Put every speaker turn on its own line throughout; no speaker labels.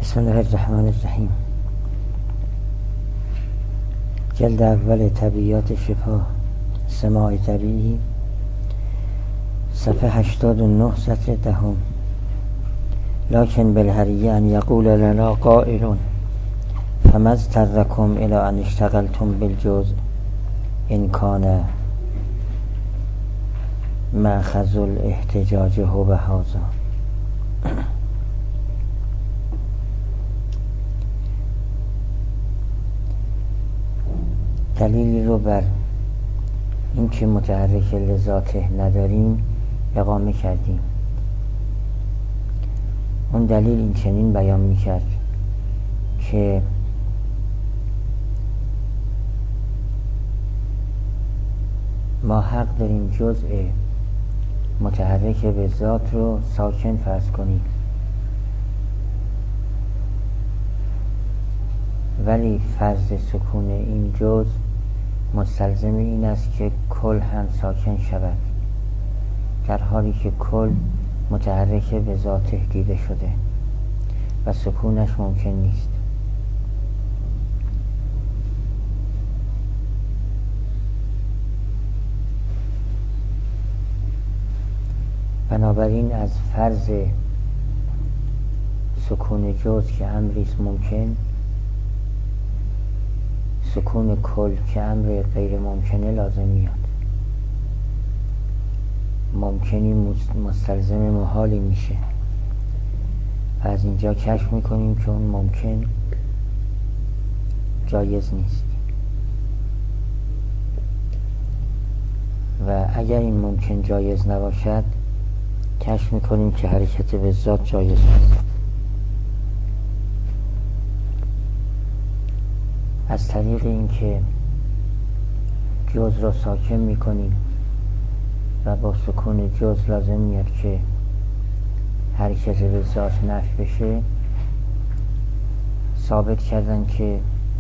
بسم الله الرحمن الرحیم. جلد اول طبیعیات شفا سماع طبیعی، صفحه 89 سطر دهم. لكن بالحریه ان یقول لنا قائل فما اضطرکم الى ان اشتغلتم بالجزء ان کان مأخذ الاحتجاج هو هذا. دلیلی رو بر این که متحرک لذاته نداریم اقامه کردیم. اون دلیل این چنین بیان میکرد که ما حق داریم جزء متحرک به ذات رو ساکن فرض کنیم، ولی فرض سکون این جزء مستلزم این است که کل هم ساکن شود، در حالی که کل متحرک به ذاته دیده شده و سکونش ممکن نیست. بنابراین از فرض سکون جزء که امریست ممکن، سکون کل که امر غیر ممکنه لازم میاد. ممکنی مستلزم محالی میشه و از اینجا کشف میکنیم که اون ممکن جایز نیست و اگر این ممکن جایز نباشد کشف میکنیم که حرکت به ذات جایز نیست. از طریق این که جزء را ساکن میکنیم و با سکون جزء لازم میاد که حرکت به ذات نفی بشه، ثابت کردن که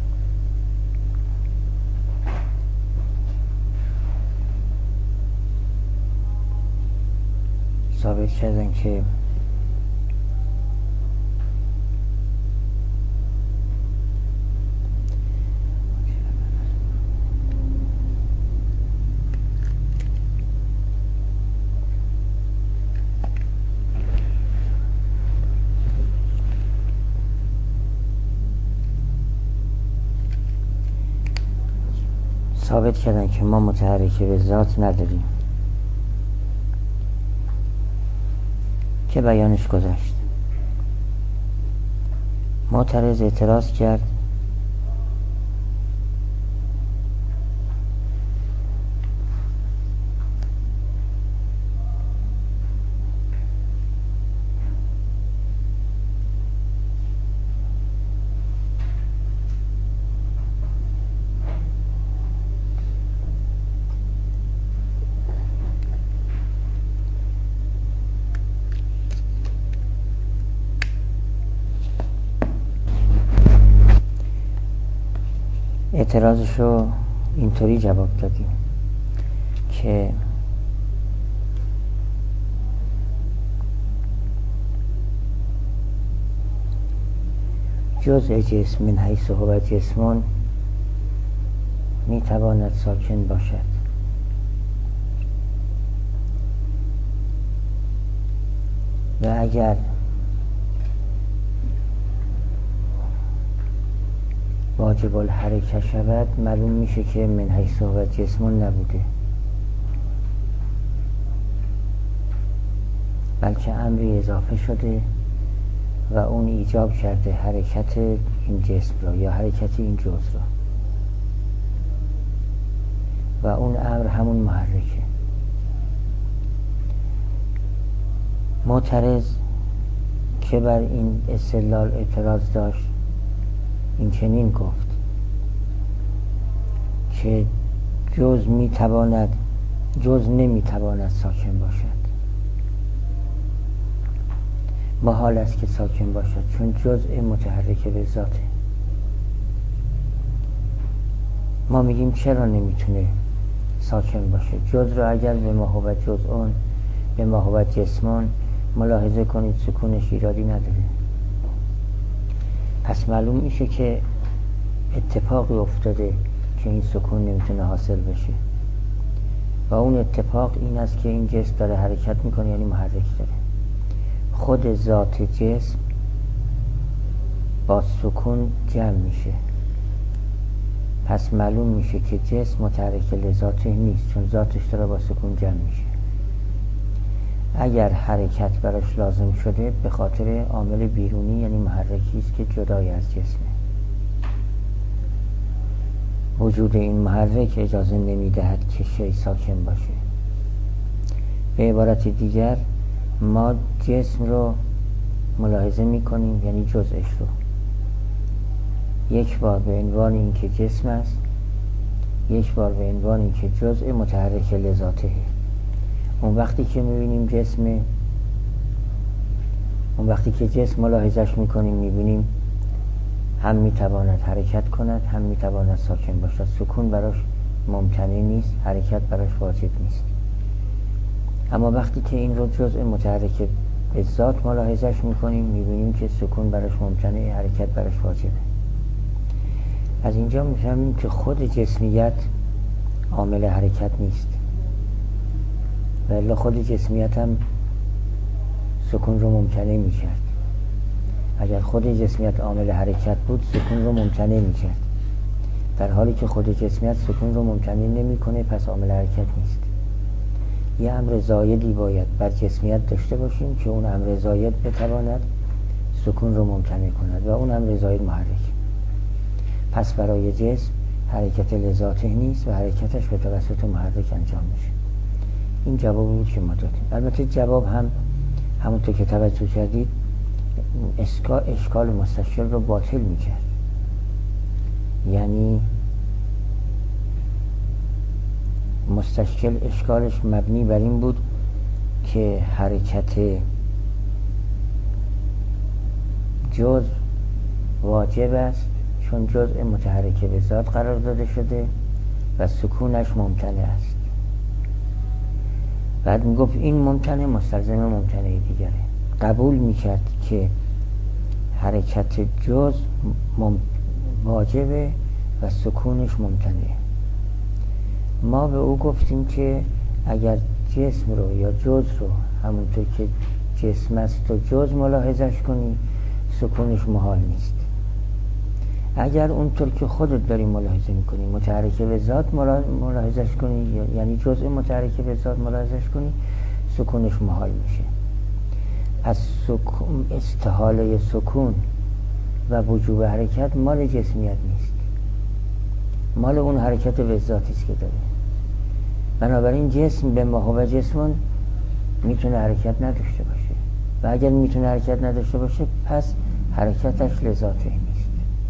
ما متحرک به ذات نداریم که بیانش گذشت. معترض اعتراض کرد اعتراضش رو اینطوری جواب دادیم که جزء جسم من حیث هو جسمون میتواند ساکن باشد و اگر واجب الحرکه شود معلوم میشه که من حیث هو جسمون نبوده، بلکه امری اضافه شده و اون ایجاب کرده حرکت این جسم را یا حرکت این جزء را و اون امر همون محرکه. معترض که بر این استدلال اعتراض داشت این چنین گفت که جزء نمیتواند ساکن باشد. محال است که ساکن باشد چون جزء متحرک به ذاته. ما میگیم چرا نمیتونه ساکن باشه؟ جزء را اگر به ما هو جزءون به ما هو جسمون ملاحظه کنید سکونش ایرادی نداره. پس معلوم میشه که اتفاقی افتاده که این سکون نمیتونه حاصل بشه و اون اتفاق این است که این جسم داره حرکت میکنه، یعنی محرک داره. خود ذات جسم با سکون جمع میشه، پس معلوم میشه که جسم متحرک لذاته نیست، چون ذاتش داره با سکون جمع میشه. اگر حرکت براش لازم شده به خاطر عامل بیرونی، یعنی محرکی است که جدای از جسمه. وجود این محرک اجازه نمیدهد که شیء ساکن باشه. به عبارت دیگر ما جسم رو ملاحظه میکنیم، یعنی جزءش رو، یک بار به عنوان این که جسم است، یک بار به عنوان این که جزء متحرک لذاته. اون وقتی که میبینیم جسم، اون وقتی که جسم ملاحظش میکنیم میبینیم هم میتواند حرکت کند، هم میتواند ساکن باشد. سکون براش ممتنع نیست، حرکت براش واجب نیست. اما وقتی که این رو جزء متحرک به ذات ملاحظش میکنیم میبینیم که سکون براش ممتنع، حرکت براش واجبه. از اینجا میفهمیم که خود جسمیت عامل حرکت نیست، ولی خود جسمیت هم سکون رو ممتنع میکرد. اگر خود جسمیت عامل حرکت بود سکون رو ممتنع میکرد، در حالی که خود جسمیت سکون رو ممتنع نمیکنه، پس عامل حرکت نیست. یه امر زایدی باید بر جسمیت داشته باشیم که اون امر زاید بتواند سکون رو ممتنع کند و اون امر زاید محرک. پس برای جسم حرکت لذاته نیست و حرکتش به توسط محرک انجام میشه. این جواب بود که ما دادیم. البته جواب هم همونطور که توجه کردید اشکال مستشکل رو باطل میکرد. یعنی مستشکل اشکالش مبنی بر این بود که حرکت جزء واجب است چون جزء متحرک به ذات قرار داده شده و سکونش ممتنع است. بعد میگفت این ممتنع مستلزم ممتنع دیگره. قبول میکرد که حرکت جزء واجبه و سکونش ممتنعه. ما به او گفتیم که اگر جسم رو یا جزء رو همونطور که جسم است و جزء ملاحظش کنی سکونش محال نیست. اگر اونطور که خودت داری ملاحظه میکنی متحرک به ذات ملاحظش کنی، یعنی جزء متحرک به ذات ملاحظش کنی، سکونش محال میشه. پس استحاله سکون و وجوب حرکت مال جسمیت نیست، مال اون حرکت به ذاتی است که داره. بنابراین جسم به ما هو جسمون میتونه حرکت نداشته باشه و اگر میتونه حرکت نداشته باشه پس حرکتش لذاته نیست.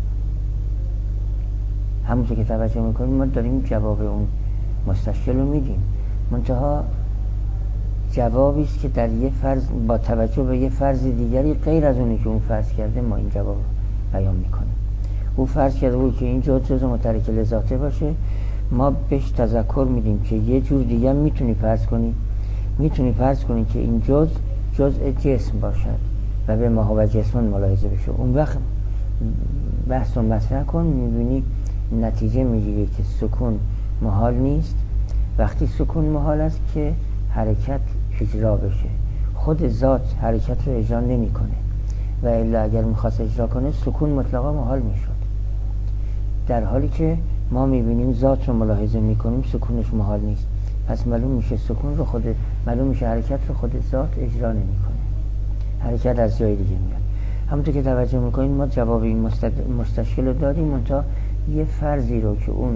همونطور که توجه میکنیم ما داریم جواب اون مستشکل رو میدیم، منتها جوابی است که در یه فرض با توجه به یه فرض دیگری غیر از اونی که اون فرض کرده ما این جواب بیان میکنیم. او فرض کرده بود که این جزء متحرک لذاته باشه، ما بهش تذکر میدیم که یه جور دیگه میتونی فرض کنی که این جزء جسم باشد و به ما هو جسمون ملاحظه بشه. اون وقت بحث رو مطرح کن، میبینی نتیجه میگیره که سکون محال نیست. وقتی سکون محال است که حرکت اجرا بشه، خود ذات حرکت رو اجرا نمیکنه و الا اگر میخواست اجرا کنه سکون مطلقا محال میشد. در حالی که ما میبینیم ذات رو ملاحظه میکنیم سکونش محال نیست، پس معلوم میشه حرکت رو خود ذات اجرا نمیکنه، حرکت از جای دیگه میاد. همونطور که توجه میکنیم ما جواب این مستشکل رو داریم، منتها یه فرضی رو که اون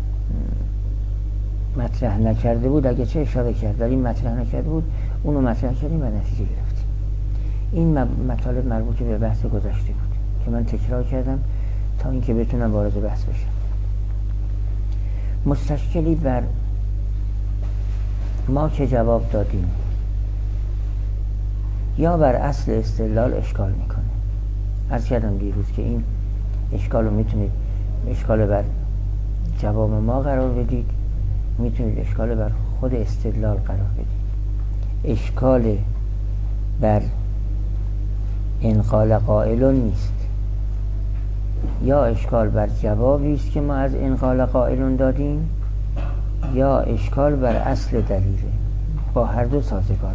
مطرح نکرده بود، اگه چه اشاره کرد ولی مطرح نکرده بود، اونو مطرح کردیم و نتیجه گرفتیم. این مطالب مربوط به بحث گذشته بود که من تکرار کردم تا اینکه بتونم وارد بحث بشم. مستشکلی بر ما که جواب دادیم یا بر اصل استدلال اشکال میکنه. عرض کردم دیروز که این اشکال رو میتونید اشکال بر جواب ما قرار بدید، میتونید اشکال بر خود استدلال قرار بدید. اشکال بر انقال قائلون نیست، یا اشکال بر جوابی است که ما از انقال قائلون دادیم، یا اشکال بر اصل دلیله. با هر دو سازگاره.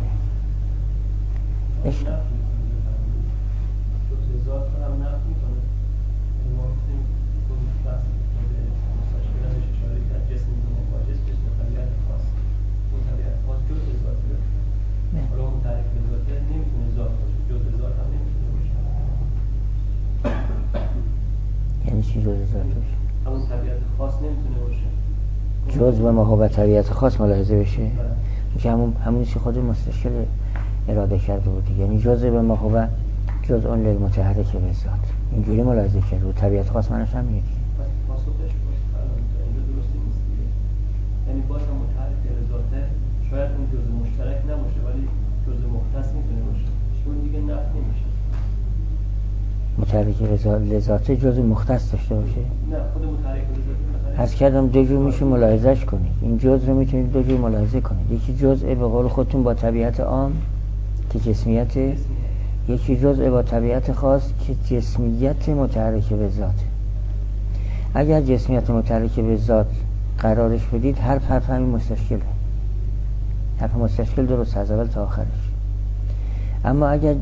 یعنی چی جزء ذات باشه؟
همون طبیعت خاص نمیتونه باشه.
جزء ما با طبیعت خاص ملاحظه بشه. که همونی که خود مستشکل اراده کرده بود. یعنی جزء به ما هو جزء اون للمتحرک به ذات. اینجوری ملاحظه کرده بود. طبیعت خاص معنیش هم میگه.
پاسخش اینجا درست نیست دیگه. یعنی باز هم متحرک به ذاته شاید اون جزء مشترک نباشه ولی جزء مختص میتونه باشه. چون دیگه نفی نمیشه.
متحرک به ذاته جزء مختص داشته باشه؟
نه، خود متحرک به ذاته
عرض کردم دو جور میشه ملاحظهش کنید. این جزء رو میتونید دو جور ملاحظه کنید. یکی جزء به قول خودتون با طبیعت عام که جسمیت، یکی جزء با طبیعت خاص که جسمیت متحرک به ذات. اگر جسمیت متحرک به ذات قرارش بدید حرف همین مستشکله. حرف مستشکل درست از اول تا آخرش. اما اگر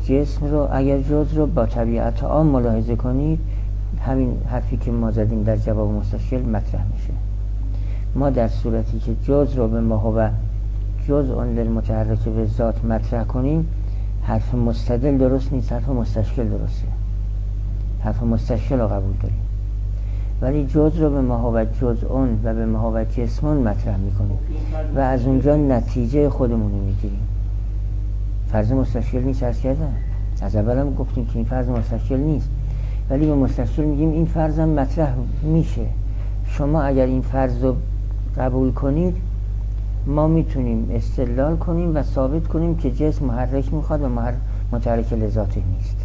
جزء رو با طبیعت عام ملاحظه کنید، همین حرفی که ما زدیم در جواب مستشکل مطرح میشه. ما در صورتی که جزء رو به ما هو جزء اون للمتحرک به ذات مطرح کنیم، حرف مستدل درست نیست، حرف مستشکل درسته. حرف مستشکل رو قبول داریم، ولی جزء رو به ما هو جزء اون و به ما هو جسمون مطرح میکنیم و از اونجا نتیجه خودمون رو میگیریم. فرض مستشکل نیست. عرض کردم از اول هم گفتیم که این فرض مستشکل نیست، ولی به مستشکل میگیم این فرض هم مطرح میشه. شما اگر این فرض رو قبول کنید، ما میتونیم استدلال کنیم و ثابت کنیم که جسم محرک میخواد و متحرک لذاته نیست.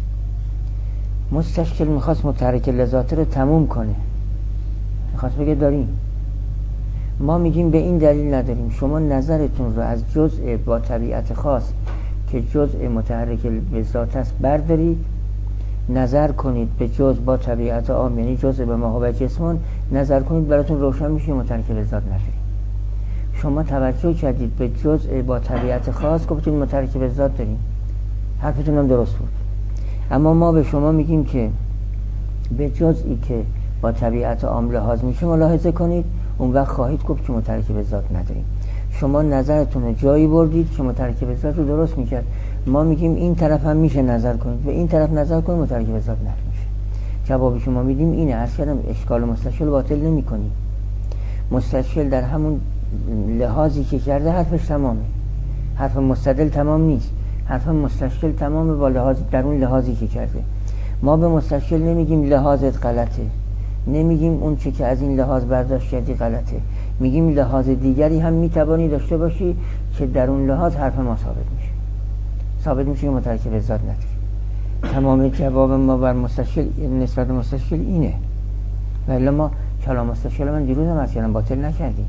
مستشکل میخواست متحرک لذاته رو تموم کنه، میخواست بگه داریم. ما میگیم به این دلیل نداریم. شما نظرتون رو از جزء با طبیعت خاص که جزء متحرک به ذات است بردارید، نظر کنید به جزء با طبیعت عام، یعنی جزء به ما هو جسمون نظر کنید، براتون روشن میشه متحرک به ذات نداریم. شما توجه کردید به جزء با طبیعت خاص، گفتید متحرک به ذات داریم. حرفتون هم درست بود. اما ما به شما میگیم که به جزئی که با طبیعت عام لحاظ میشه ملاحظه کنید، اون وقت خواهید گفت که متحرک به ذات نداریم. شما نظرتون رو جایی بردید که متحرک به ذات رو درست میکرد. ما میگیم این طرف هم میشه نظر کنید و این طرف نظر کنید، متحرک به ذات نمیشه. جوابی که ما میدیم اینه. عرض کردم اشکال مستشکل باطل نمیکنیم. مستشکل در همون لحاظی که کرده حرفش تمامه. حرف مستدل تمام نیست. حرف مستشکل تمامه با لحاظ در اون لحاظی که کرده. ما به مستشکل نمیگیم لحاظت غلطه، نمیگیم اون چی که از این لحاظ برداشت کردی غلطه، میگیم لحاظ دیگری هم میتوانی داشته باشی که در اون لحاظ حرف ما ثابت میشه که متحرک به ذات نداری. تمام جواب ما بر مستشکل نسبت به مستشکل اینه. ولی ما کلام مستشکل من دیروز هم اصلا باطل نکردیم.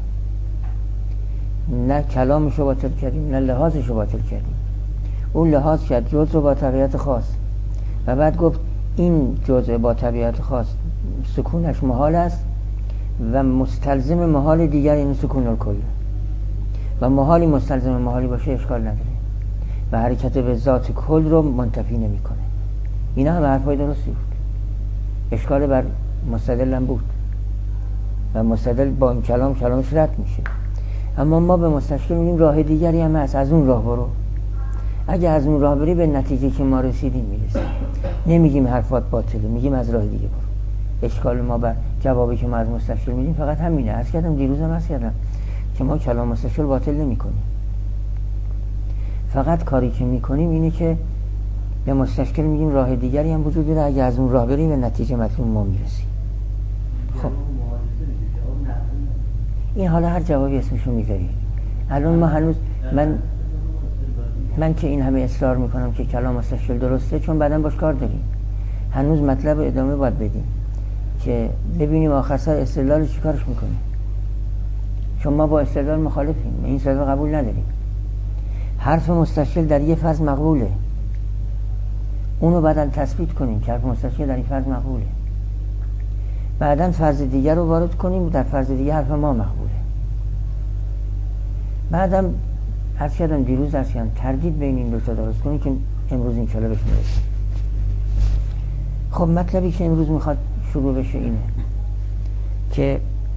نه کلامشو باطل کردیم نه لحاظشو باطل کردیم. اون لحاظ کرد جزء با طبیعت خاص و بعد گفت این جزء با طبیعت خاص سکونش محال است و مستلزم محال دیگر این سکون الکل و محالی مستلزم محالی باشه اشکال نداره و حرکت به ذات کل رو منتفی نمیکنه. اینا هم حرفای درستی بود. اشکال بر مستدل هم بود و مستدل با این کلامش رد میشه. اما ما به مستشکل میگیم راه دیگری هم هست، از اون راه برو. اگه از اون راه بری به نتیجه که ما رسیدیم میرسیم. نمیگیم حرفات باطله، میگیم از راه دیگه برو. اشکال ما بر جوابی که ما از مستشکل میدیم فقط همینه. عرض کردم دیروزم عرض کردم که ما کلام مستشکل باطل نمیکنیم. فقط کاری که میکنیم اینه که به مستشکل میگیم راه دیگری هم وجود داره، اگه از اون راه بریم به نتیجه مطلوب ما میرسیم. خب این حالا هر جوابی اسمشو میذاری. الان ما هنوز من که این همه اصرار میکنم که کلام مستشکل درسته چون بعداً باش کار داریم. هنوز مطلب ادامه باید بدیم که ببینیم آخر سر استدلال چیکارش میکنیم. چون ما با استدلال مخالفیم، این استدلال قبول نداریم. حرف مستشکل در یه فرض مقبوله، اونو بعداً تثبیت کنیم که حرف مستشکل در این فرض مقبوله. بعداً فرض دیگر رو وارد کنیم، در فرض دیگر حرف ما مقبوله. بعدم عرض کردم دیروز تردید بین این دو تا درست کنیم که امروز انشاءالله بهش میرسیم. خب مطلبی که امروز میخواد شروع بشه اینه که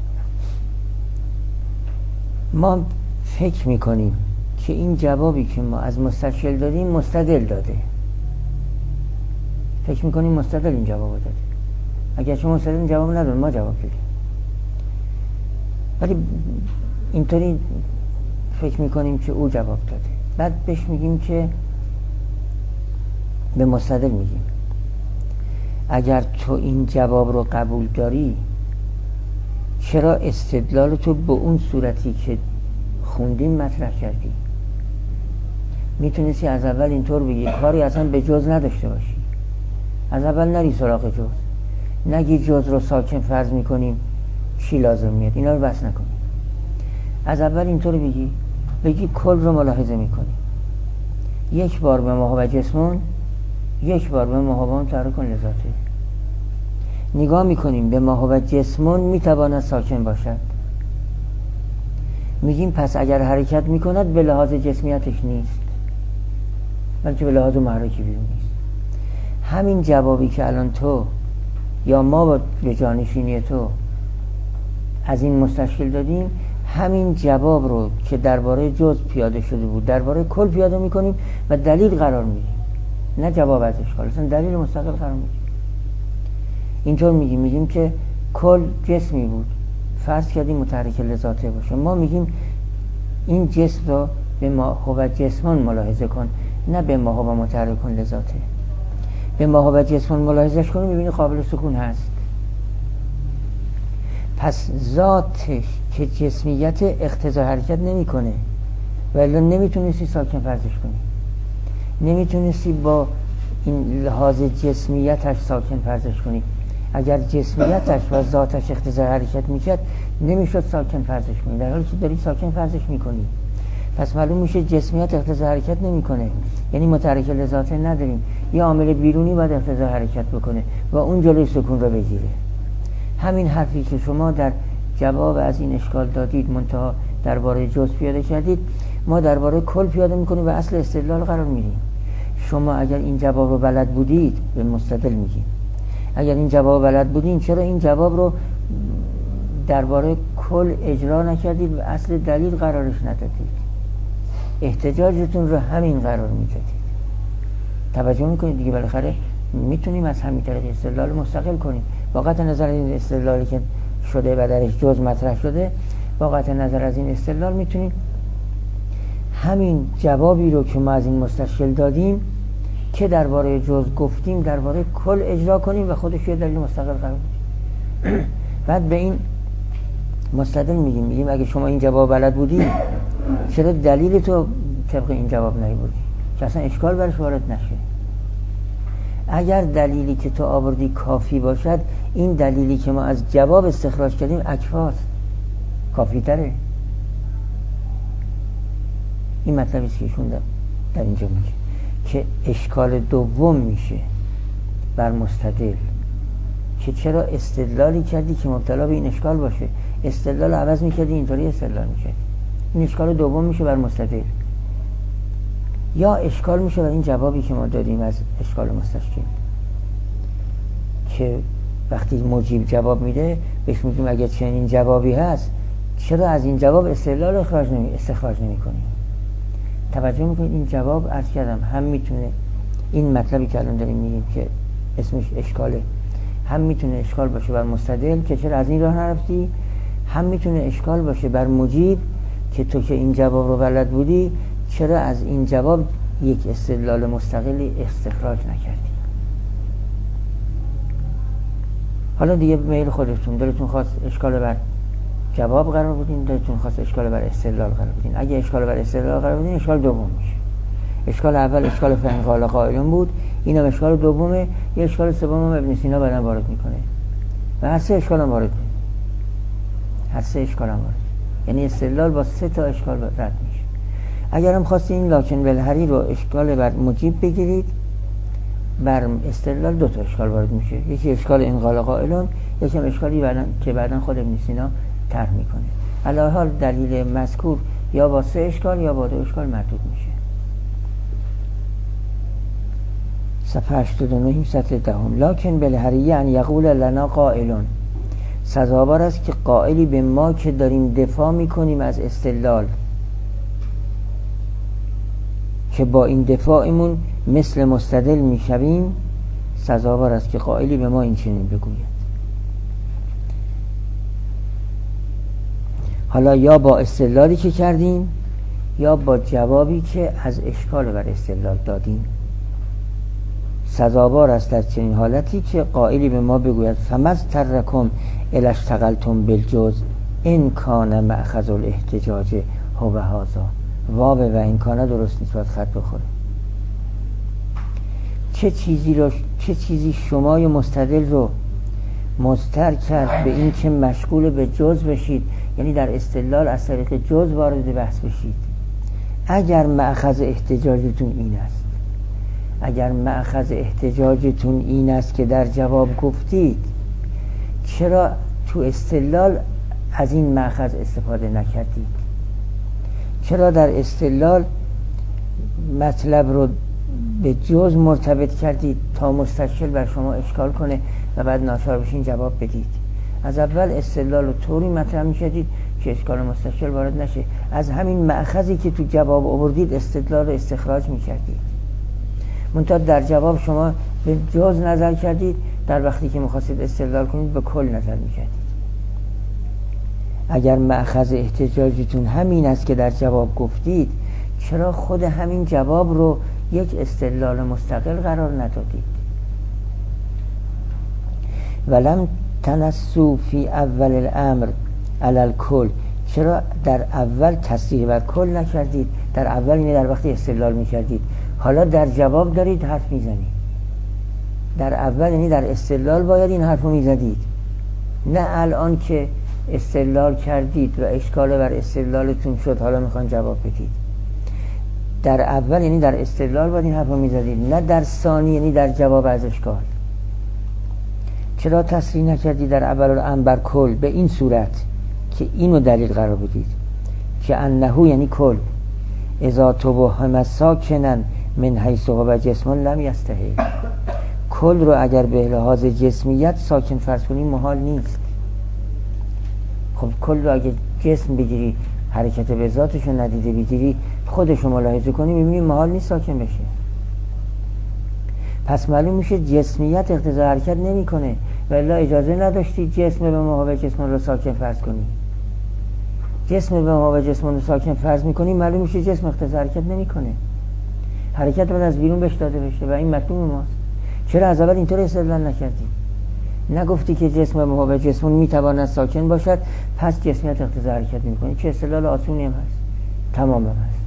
ما فکر میکنیم که این جوابی که ما از مستشکل دادیم مستدل داده. فکر میکنیم مستدل این جواب داده، اگر شما مستدل این جواب ندادیم ما جواب دادیم. ولی اینطوری فکر میکنیم که او جواب داده، بعد بهش میگیم که به مستدل میگیم اگر تو این جواب رو قبول داری چرا استدلال تو به اون صورتی که خوندیم مطرح کردی؟ میتونستی از اول اینطور بگی کاری اصلا به جز نداشته باشی، از اول نری سراغ جز، نگی جز رو ساکن فرض میکنیم چی لازم میاد، اینا رو بس نکنی. از اول اینطور بگی کل رو ملاحظه میکنی، یک بار به ماهو جسمون، یک بار به ماهو تحرک لذاته. نگاه میکنیم به ماهو جسمون میتواند ساکن باشد، میگیم پس اگر حرکت میکند به لحاظ جسمیتش نیست بلکه به لحاظ محرکی بیرون نیست. همین جوابی که الان تو یا ما با به جانشینی تو از این مستشکل دادیم، همین جواب رو که درباره جزء پیاده شده بود درباره کل پیاده میکنیم و دلیل قرار میدیم، نه جواب از اشکال، اصلا دلیل مستقل قرار میدیم. اینطور میگیم که کل جسمی بود، فرض کردیم متحرک لذاته باشه، ما میگیم این جسم رو به ماهو جسمان ملاحظه کن، نه به ماهو متحرک لذاته. به ماهو جسمان ملاحظهش کنی میبینی قابل سکون هست. پس ذاتش که جسمیت اقتضای حرکت نمیکنه و الا نمیتونستی ساکن فرضش کنی، نمیتونستی با این لحاظ جسمیتش ساکن فرضش کنی. اگر جسمیتش و ذاتش اقتضای حرکت میکرد نمیشد ساکن فرضش کنی، در حالی که داری ساکن فرضش میکنی. پس معلوم میشه جسمیت اقتضای حرکت نمیکنه، یعنی متحرک لذاته نداریم، یه عامل بیرونی باید اقتضای حرکت بکنه و اون جلوی سکون رو بگیره. همین حرفی که شما در جواب از این اشکال دادید منتها درباره جزء پیاده کردید، ما درباره کل پیاده میکنیم و اصل استدلال قرار میدیم. شما اگر این جواب رو بلد بودید به مستدل میگیم، اگر این جواب بلد بودین چرا این جواب رو درباره کل اجرا نکردید و اصل دلیل قرارش ندادید؟ احتجاجتون رو همین قرار میدادید. توجه میکنید دیگه، بالاخره میتونیم از همین طریق استدلال مستقل کنیم. با قطع نظر این استدلالی که شده و درش جز مطرح شده، با قطع نظر از این استدلال میتونیم همین جوابی رو که ما از این مستشکل دادیم که درباره جز گفتیم درباره کل اجرا کنیم و خودش یه دلیل مستقل قرار بدیم. بعد به این مستدل میگیم اگه شما این جواب بلد بودی چرا دلیل تو طبق این جواب نیاوردی که اصلا اشکال برش وارد نشه؟ اگر دلیلی که تو آوردی کافی باشد، این دلیلی که ما از جواب استخراج کردیم اکفاست، کافی تره. این مطلبی است که ایشون در اینجا میگه که اشکال دوم میشه بر مستدل که چرا استدلالی کردی که مبتلا به این اشکال باشه، استدلال عوض میکردی اینطوری استدلال میکردی. این اشکال دوم میشه بر مستدل، یا اشکال میشه بر این جوابی که ما دادیم از اشکال مستشکل که وقتی مجیب جواب میده بهش میگیم اگر چنین جوابی هست چرا از این جواب استدلال استخراج نمی کنیم؟ توجه میکنید این جواب عرض کردم هم میتونه این مطلبی که الان داریم میگیم که اسمش اشکاله، هم میتونه اشکال باشه بر مستدل که چرا از این راه نرفتی، هم میتونه اشکال باشه بر مجیب که تو که این جواب رو بلد بودی چرا از این جواب یک استدلال مستقلی استخراج نکردی. حالا دیگه میل خودتون، دلتون خواست اشکال بر جواب قرار بدین، دلتون خواست اشکال بر استدلال قرار بدین. اگه اشکال بر استدلال قرار بدین اشکال دوم میشه. اشکال اول اشکال فهم قال قائلون بود، اینم اشکال دومه، یه اشکال سوم ابن سینا بعداً وارد میکنه و هر سه اشکال هم وارد میشه. هر سه اشکال هم وارد، یعنی استدلال با سه تا اشکال رد میشه. اگر هم خواستین لکن بالحری رو اشکال بر مجیب بگیرید، بر استدلال دو تا اشکال وارد میشه، یکی اشکال انقال قائلون، یکی هم اشکالی که بعداً خود ابن سینا طرح میکنه. علی هر حال دلیل مذکور یا با 3 اشکال یا با 2 اشکال مردود میشه. صفحه 89 سطر دهم. لکن بالحریه ان یقول لنا قائلون، سزاوار است که قائلی به ما که داریم دفاع میکنیم از استدلال، که با این دفاعمون مثل مستدل میشویم، سزاوار است که قائلی به ما این چنین بگوید. حالا یا با استدلالی که کردیم یا با جوابی که از اشکال بر استدلال دادیم، سزاوار است در چنین حالتی که قائلی به ما بگوید فمضطرکم الی اشتغلتم بالجزء ان کان مأخذ الاحتجاج هو هذا. واو و این کانه درست نیست، باید خط بخوره. چه چیزی شمای مستدل رو مضطر کرد به این که مشغول به جزء بشید، یعنی در استدلال از طریق جزء وارد بحث بشید. اگر مأخذ احتجاجتون این است، اگر مأخذ احتجاجتون این است که در جواب گفتید، چرا تو استدلال از این مأخذ استفاده نکردید؟ چرا در استدلال مطلب رو به جزء مرتبط کردید تا مستشکل بر شما اشکال کنه و بعد ناچار بشین جواب بدید؟ از اول استدلال رو طوری مطرح می‌کردید که اشکال مستشکل وارد نشه. از همین مأخذی که تو جواب آوردید استدلال رو استخراج می‌کردید. منتها در جواب شما به جزء نظر کردید، در وقتی که می‌خواستید استدلال کنید به کل نظر می‌کردید. اگر مأخذ احتجاجتون همین است که در جواب گفتید، چرا خود همین جواب رو یک استدلال مستقل قرار ندادید؟ ولم تنسوا فی اول الامر علی الکل، چرا در اول تصریح بر کل نکردید؟ در اول یعنی در وقتی استدلال میکردید، حالا در جواب دارید حرف میزنید. در اول یعنی در استدلال باید این حرف رو میزدید، نه الان که استدلال کردید و اشکال بر استدلالتون شد حالا میخوان جواب بدید. در اول یعنی در استدلال باید این حرف رو میزدید، نه در ثانی یعنی در جواب از اشکال. چرا تصریح نکردید در اول الامر بر کل به این صورت که اینو دلیل قرار بدید که انه یعنی کل اذا توهم ساکنن من حیث هو جسم لم یستحیل. کل رو اگر به لحاظ جسمیت ساکن فرض کنیم محال نیست. خب کل رو اگر جسم بگیری حرکت به ذاتش رو ندیده بگیری خودش رو ملاحظه کنی میبینی محال نیست ساکن بشه. پس معلوم میشه جسمیت اقتضای حرکت نمیکنه، ولی اجازه نداشتی جسم به محابع جسم رو ساکن فرض کنی. جسم به محابع جسم رو ساکن فرض میکنی، معلوم میشه جسم اقتضای حرکت نمیکنه، حرکت باید از بیرون بهش داده بشه و این مطلوب ماست. چرا از اول اینطور استدلال نکردی؟ نگفتی که جسم به محابع جسم میتواند ساکن باشد پس جسمیت اقتضای حرکت نمیکنه. چه استدلال آسونی هم هست، تمام هم هست.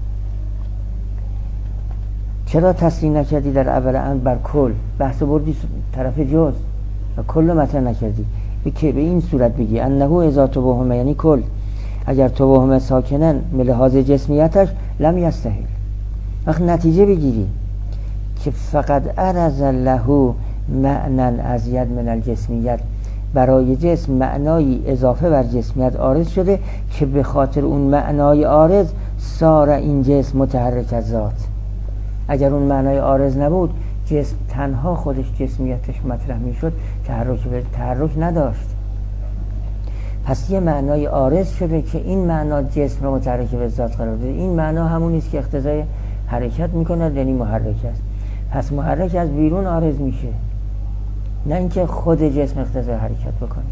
چرا تصریح نکردی در اول امر بر کل؟ بحث بردی طرف جز و کل رو مطرح نکردی که به این صورت بگی انه اذا توهم یعنی کل اگر توهم ساکنن به لحاظ جسمیتش لم یستحیل. وقت نتیجه بگیری که فقط عرض له معنی ازید من الجسمیت، برای جسم معنای اضافه بر جسمیت عارض شده که به خاطر اون معنای عارض سار این جسم متحرک از ذات. اگر اون معنای عارض نبود جسم تنها خودش جسمیتش مطرح میشد، تحرک نداشت. پس یه معنای عارض شده که این معنا جسم رو متحرک به ذات قرار داده. این معنا همون است که اقتضای حرکت میکنه، یعنی محرک است. پس محرک از بیرون عارض میشه، نه اینکه خود جسم اقتضای حرکت بکنه.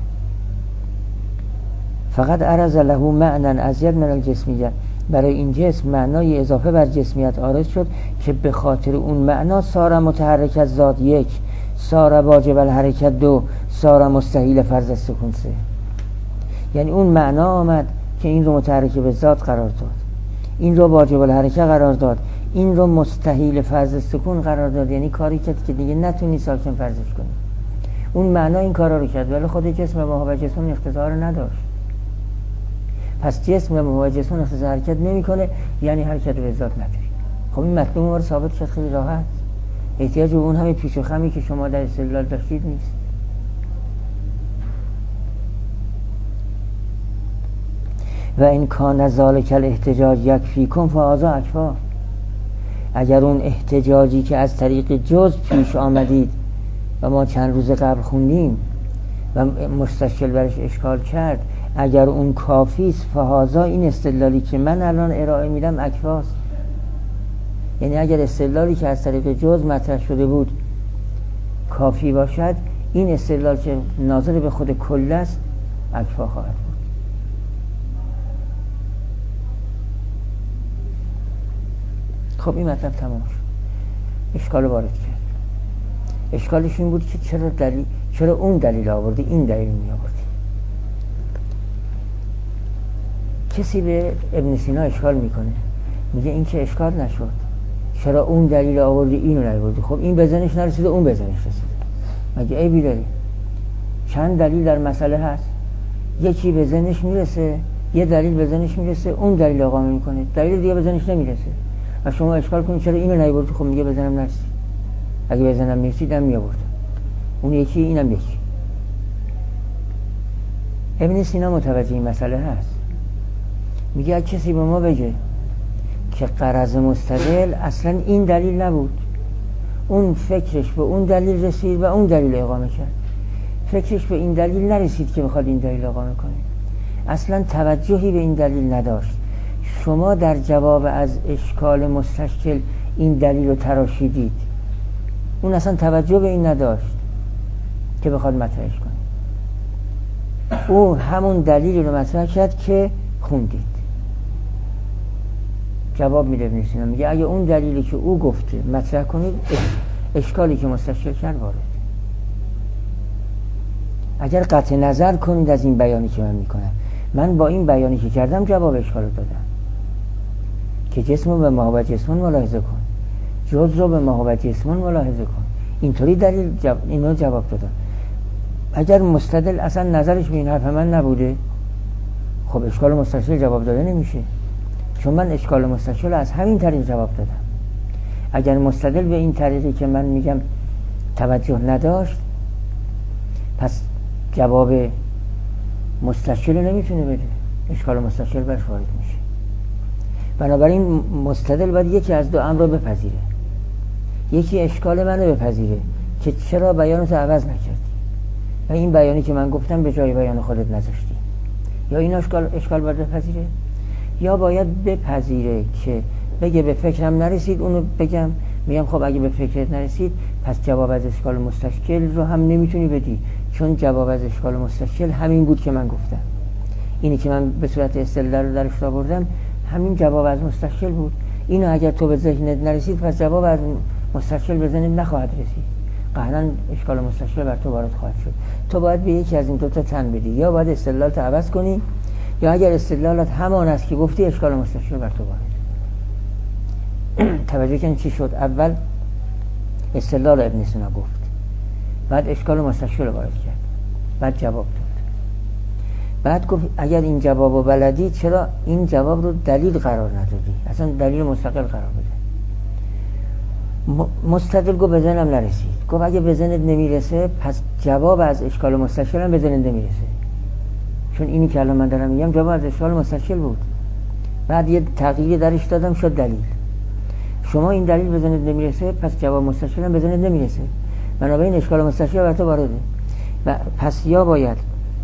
فقط عرض له معنی ازید من الجسمیت، برای این جسم معنای اضافه بر جسمیت عارض شد که به خاطر اون معنا سار متحرک از ذات 1، سار واجب الحرکت 2، سار مستحیل فرض سکون 3. یعنی اون معنا آمد که این رو متحرک به ذات قرار داد، این رو واجب الحرکت قرار داد، این رو مستحیل فرض سکون قرار داد، یعنی کاری کرد که دیگه نتونی ساکن فرضش کنی. اون معنا این کارا رو کرد ولی خود جسم به محابع جسم اقتضا رو نداشت. پس جسم به محابع جسم اقتضا حرکت نمیکنه، یعنی حرکت به ذات نداری. خب این مطلوب ما رو ثابت کرد خیلی راحت. احتیاج به اون همه پیچ و خمی که شما در استدلال داشتید نیست. و این کان ذالک الاحتجاج یکفیکم فهذا اکفا. اگر اون احتجاجی که از طریق جز پیش آمدید و ما چند روز قبل خوندیم و مستشکل برش اشکال کرد، اگر اون کافی است، فهذا این استدلالی که من الان ارائه میدم اکفاست. یعنی اگر استدلالی که از طریق جز مطرح شده بود کافی باشد، این استدلال که ناظر به خود کل است اکفا خواهد بود. خب این مطلب تمام شد. اشکال وارد کرد. اشکالش این بود که چرا اون دلیل آوردی این دلیل می آوردی. کسی به ابن سینا اشکال میکنه، میگه این که اشکال نشد، چرا اون دلیل آوردی اینو نیاوردی؟ خب این به ذهنش نرسیده اون به ذهنش رسیده، مگه عیبی داره؟ چند دلیل در مسئله هست، یکی به ذهنش میرسه، یه دلیل به ذهنش میرسه، اون دلیل اقامه میکنه، دلیل دیگه به ذهنش نمیرسه و شما اشکال کنید چرا اینو نیاوردی؟ خب میگه به ذهنم نرسید، اگه به ذهنم میرسید هم میآوردم. اون یکی اینم یکی. ابن سینا متوجه این مسئله هست، میگه اگه کسی به ما بگه که غرض مستدل اصلا این دلیل نبود، اون فکرش به اون دلیل رسید و اون دلیل اقامه کرد، فکرش به این دلیل نرسید که بخواد این دلیل اقامه کنه، اصلا توجهی به این دلیل نداشت، شما در جواب از اشکال مستشکل این دلیل رو تراشیدید، اون اصلا توجه به این نداشت که بخواد مطرحش کنه، او همون دلیل رو مطرح کرد که خوندید. جواب میده ابن سینا، میگه اگه اون دلیلی که او گفته مطرح کنید، اشکالی که مستشکل کرد وارد. اگر قطع نظر کنید از این بیانی که من میکنم، من با این بیانی که کردم جواب اشکال رو دادم که جسم رو به ماهو جسمون ملاحظه کن، جز رو به ماهو جسمون ملاحظه کن، اینطوری دلیل اینو جواب دادم. اگر مستدل اصلا نظرش به این حرف من نبوده، خب اشکال مستشکل جواب داده نمیشه، چون من اشکال مستشکل از همین طریق جواب دادم. اگر مستدل به این طریقی که من میگم توجه نداشت، پس جواب مستشکل نمیتونه بده، اشکال مستشکل برش وارد میشه. بنابراین مستدل باید یکی از دو امر رو بپذیره، یکی اشکال منو بپذیره که چرا بیانتو عوض نکردی و این بیانی که من گفتم به جای بیان خودت نذاشتی، یا این اشکال باید بپذیره، یا باید بپذیره که بگه به فکرم نرسید، اونو بگم میگم خب اگه به فکرت نرسید پس جواب از اشکال مستشکل رو هم نمیتونی بدی، چون جواب از اشکال مستشکل همین بود که من گفتم، اینی که من به صورت استدلال رو درش آوردم همین جواب از مستشکل بود. اینو اگر تو به ذهنت نرسید پس جواب از مستشکل به ذهنت نخواهد رسید، قطعاً اشکال مستشکل بر تو وارد خواهد شد. تو باید به یکی از این دو تا تن بدی، یا باید استدلالت عوض کنی، یا اگر استدلالت همان است که گفتی اشکال مستشکل بر تو وارد. توجه کن چی شد؟ اول استدلال ابن سینا گفت، بعد اشکال مستشکل رو وارد کرد، بعد جواب داد، بعد گفت اگر این جوابو بلدی چرا این جواب رو دلیل قرار ندادی، اصلا دلیل مستقل قرار بده. مستدل گفت به ذهنم نرسید، گفت اگه به ذهنت نمیرسه پس جواب از اشکال مستشکل هم به ذهنت نمیرسه، چون اینی که الان من دارم میگم جواب از اشکال مستشکل بود، بعد یه تغییر درش دادم شد دلیل. شما این دلیل به ذهنت نمیرسه پس جواب مستشکل هم به ذهنت نمیرسه، بنابراین اشکال مستشکل بر تو وارده و پس یا باید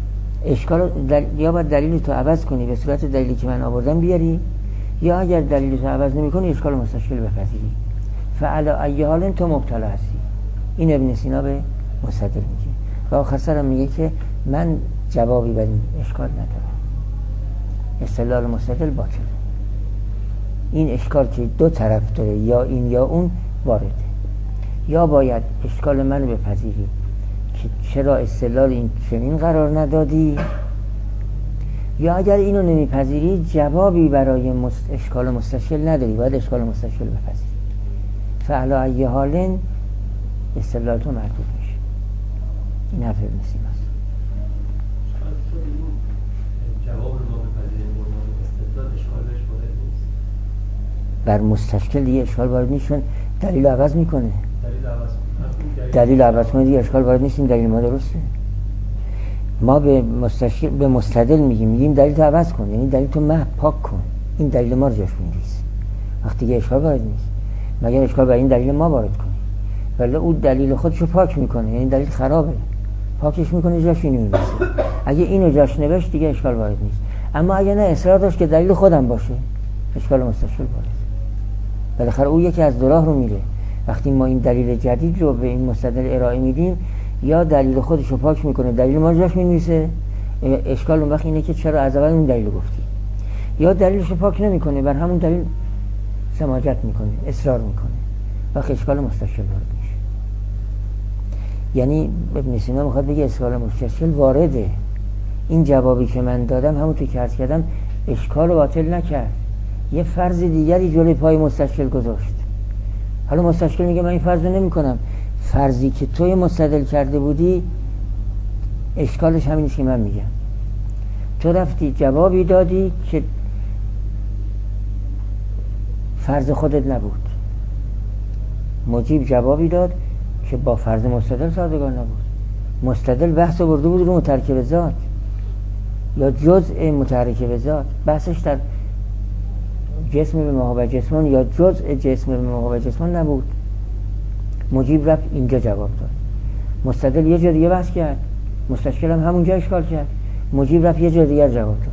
یا باید دلیل تو عوض کنی به صورت دلیلی که من آوردم بیاری، یا اگر دلیل تو عوض نمی کنی اشکال مستشکل بپذیری. فعلی ای حال تو مبتلا هستی. این ابن سینا به مستدل میگه و آخر سرم میگه که من جوابی بر این اشکال ندارم، استدلال مستدل باطله. این اشکال که دو طرف داره، یا این یا اون وارده، یا باید اشکال منو بپذیری که چرا استدلال این چنین قرار ندادی، یا اگر اینو نمیپذیری جوابی برای اشکال مستشکل نداری، باید اشکال مستشکل بپذیری. فعلی ای حال استدلال تو مردود میشه. این حرف ابن سینا است.
جواب رو ما بپذیریم برمان استدلال اشکال بهش وارد نیست،
بر مستشکل دیگه اشکال وارد نیست، چون دلیل عوض میکنه. دلیل عوض کنه دیگه اشکال وارد نیست. این دلیل ما درسته. ما به مستدل میگیم دلیل تو عوض کن، یعنی دلیل تو محو پاک کن. این دلیل ما رو جاش بنداز. وقتی دیگه اشکال وارد نیست، مگر اشکال بر این دلیل ما وارد کنه، ولی اون دلیل خودشو پاک میکنه، یعنی دلیل خرابه، پاکش میکنه جاش اینو میبسه. اگه اینو جاش نوشت دیگه اشکال وارد نیست. اما اگه نه اصرار داشت که دلیل خودم باشه، اشکال مستشکل وارد. بالاخره او یکی از دو راه رو میره. وقتی ما این دلیل جدید رو به این مستدل ارائه میدیم، یا دلیل خودش رو پاک میکنه، دلیل ما جاش می‌نویسه، اشکال اون وقت اینه که چرا از اول اون دلیل گفتی، یا دلیلش رو پاک نمیکنه، بر همون دلیل سماجت میکنه، اصرار میکنه، وقت اشکال مستشکل وارد میشه. یعنی ابن سینا میخواد بگه اشکال مستشکل وارده. این جوابی که من دادم همونطور که عرض کردم اشکال رو باطل نکرد، یه فرض دیگری جلوی پای مستشکل گذاشت. حالا مستشکل میگه من این فرض رو نمی کنم، فرضی که توی مستدل کرده بودی اشکالش همینیست که من میگم. تو رفتی جوابی دادی که فرض خودت نبود، مجیب جوابی داد که با فرض مستدل سازگار نبود. مستدل بحث برده بود رو مترکب ذات یا جزء متحرک ذات، بحثش در جسم به ماهو جسمان یا جزء جسم به ماهو جسمان نبود. مجیب رفت اینجا جواب داد، مستدل یه جا دیگه بحث کرد، مستشکل هم همونجا اشکال کرد، مجیب رفت یه جا دیگه جواب داد.